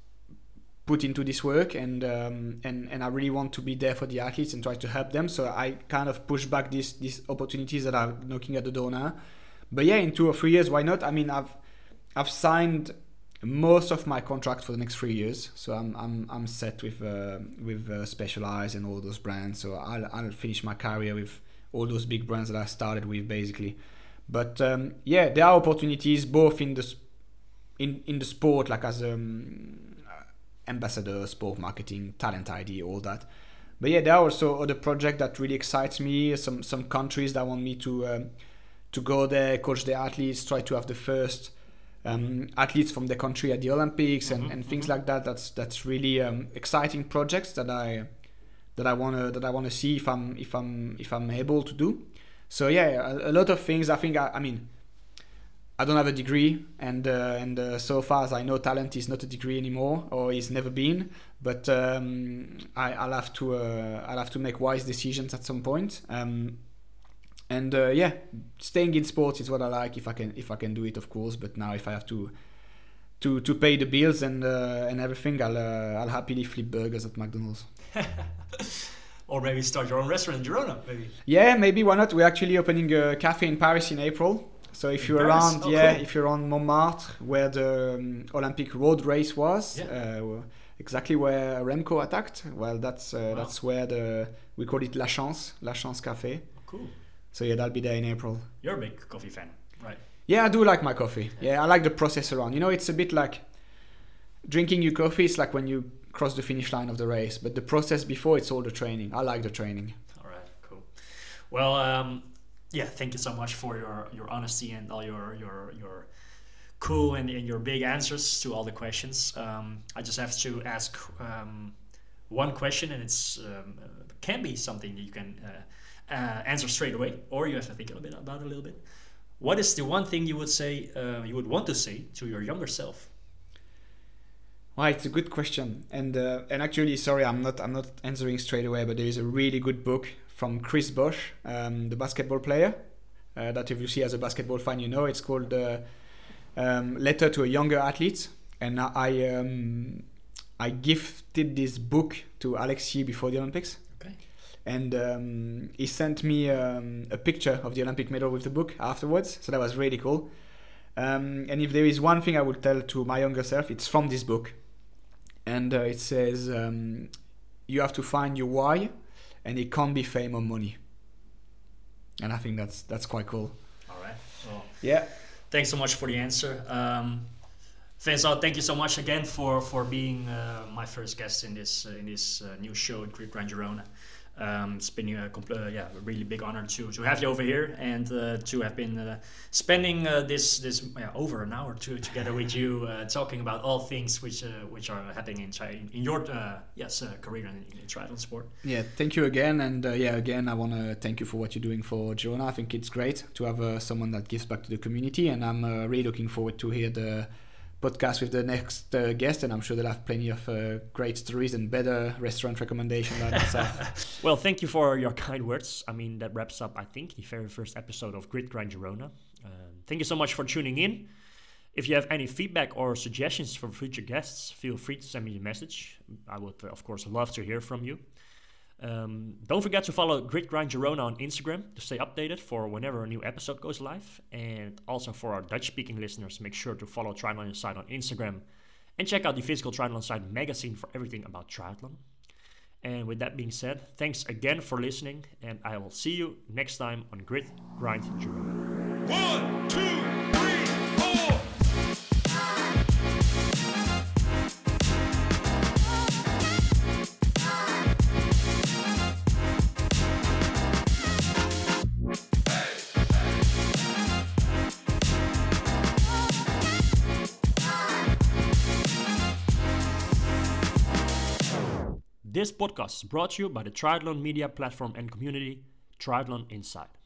put into this work, and um, and and I really want to be there for the athletes and try to help them. So I kind of push back these these opportunities that are knocking at the door now. But yeah, in two or three years, why not? I mean, I've I've signed most of my contracts for the next three years, so I'm I'm I'm set with uh, with uh, Specialized and all those brands. So I'll I'll finish my career with all those big brands that I started with, basically. But um, yeah, there are opportunities both in the in in the sport, like as um, ambassador, sport marketing, talent I D, all that. But yeah, there are also other projects that really excites me. Some some countries that want me to um, to go there, coach the athletes, try to have the first Um, athletes from the country at the Olympics and, mm-hmm, and things mm-hmm. like that. That's that's really um, exciting projects that I that I wanna that I wanna see if I'm if I'm if I'm able to do. So yeah, a, a lot of things. I think I, I mean, I don't have a degree, and uh, and uh, so far as I know, talent is not a degree anymore, or is never been. But um, I, I'll have to uh, I'll have to make wise decisions at some point. Um, And uh, yeah, staying in sports is what I like if I can if I can do it, of course. But now if I have to to to pay the bills and uh, and everything, I'll uh, I'll happily flip burgers at McDonald's. Or maybe start your own restaurant in Girona, maybe. Yeah, maybe, why not? We're actually opening a cafe in Paris in April. So if in you're Paris? around, oh, yeah, cool. if you're on Montmartre, where the um, Olympic road race was, yeah. uh, exactly where Remco attacked. Well, that's uh, wow. that's where the we call it La Chance, La Chance Café. Oh, cool. So yeah, that'll be there in April. You're a big coffee fan, right? Yeah, I do like my coffee. Yeah, I like the process around. You know, it's a bit like drinking your coffee. It's like when you cross the finish line of the race. But the process before, it's all the training. I like the training. All right, cool. Well, um, yeah, thank you so much for your, your honesty and all your your your cool and, and your big answers to all the questions. Um, I just have to ask um, one question, and it's um, uh, can be something that you can uh, uh, answer straight away, or you have to think a bit about it a little bit. What is the one thing you would say uh, you would want to say to your younger self? Well, it's a good question, and uh, and actually, sorry, I'm not I'm not answering straight away, but there is a really good book from Chris Bosh, um, the basketball player, uh, that if you see as a basketball fan, you know. It's called uh, um, Letter to a Younger Athlete, and I um, I gifted this book to Alexis before the Olympics. Okay. And um, he sent me um, a picture of the Olympic medal with the book afterwards, so that was really cool. Um, and if there is one thing I would tell to my younger self, it's from this book. And uh, it says, um, you have to find your why, and it can't be fame or money. And I think that's that's quite cool. All right. Well, yeah. Thanks so much for the answer. Um, Vincent, thank you so much again for for being uh, my first guest in this uh, in this uh, new show at Grid Grind Girona. Um, it's been a compl- uh, yeah, a really big honor to, to have you over here and uh, to have been uh, spending uh, this this yeah, over an hour to, together with you, uh, talking about all things which uh, which are happening in tri- in your uh, yes uh, career in, in triathlon sport. Yeah, thank you again, and uh, yeah, again, I want to thank you for what you're doing for Girona. I think it's great to have uh, someone that gives back to the community, and I'm uh, really looking forward to hear the podcast with the next uh, guest, and I'm sure they'll have plenty of uh, great stories and better restaurant recommendations than myself. Well, thank you for your kind words. I mean, that wraps up, I think, the very first episode of Grid Grind Girona. Uh, thank you so much for tuning in. If you have any feedback or suggestions for future guests, feel free to send me a message. I would, uh, of course, love to hear from you. Um, don't forget to follow Grid Grind Girona on Instagram to stay updated for whenever a new episode goes live. And also for our Dutch-speaking listeners, make sure to follow Triathlon Inside on Instagram and check out the Physical Triathlon Inside magazine for everything about triathlon. And with that being said, thanks again for listening, and I will see you next time on Grid Grind Girona. One, two, three, four. This podcast is brought to you by the triathlon media platform and community, Triathlon Inside.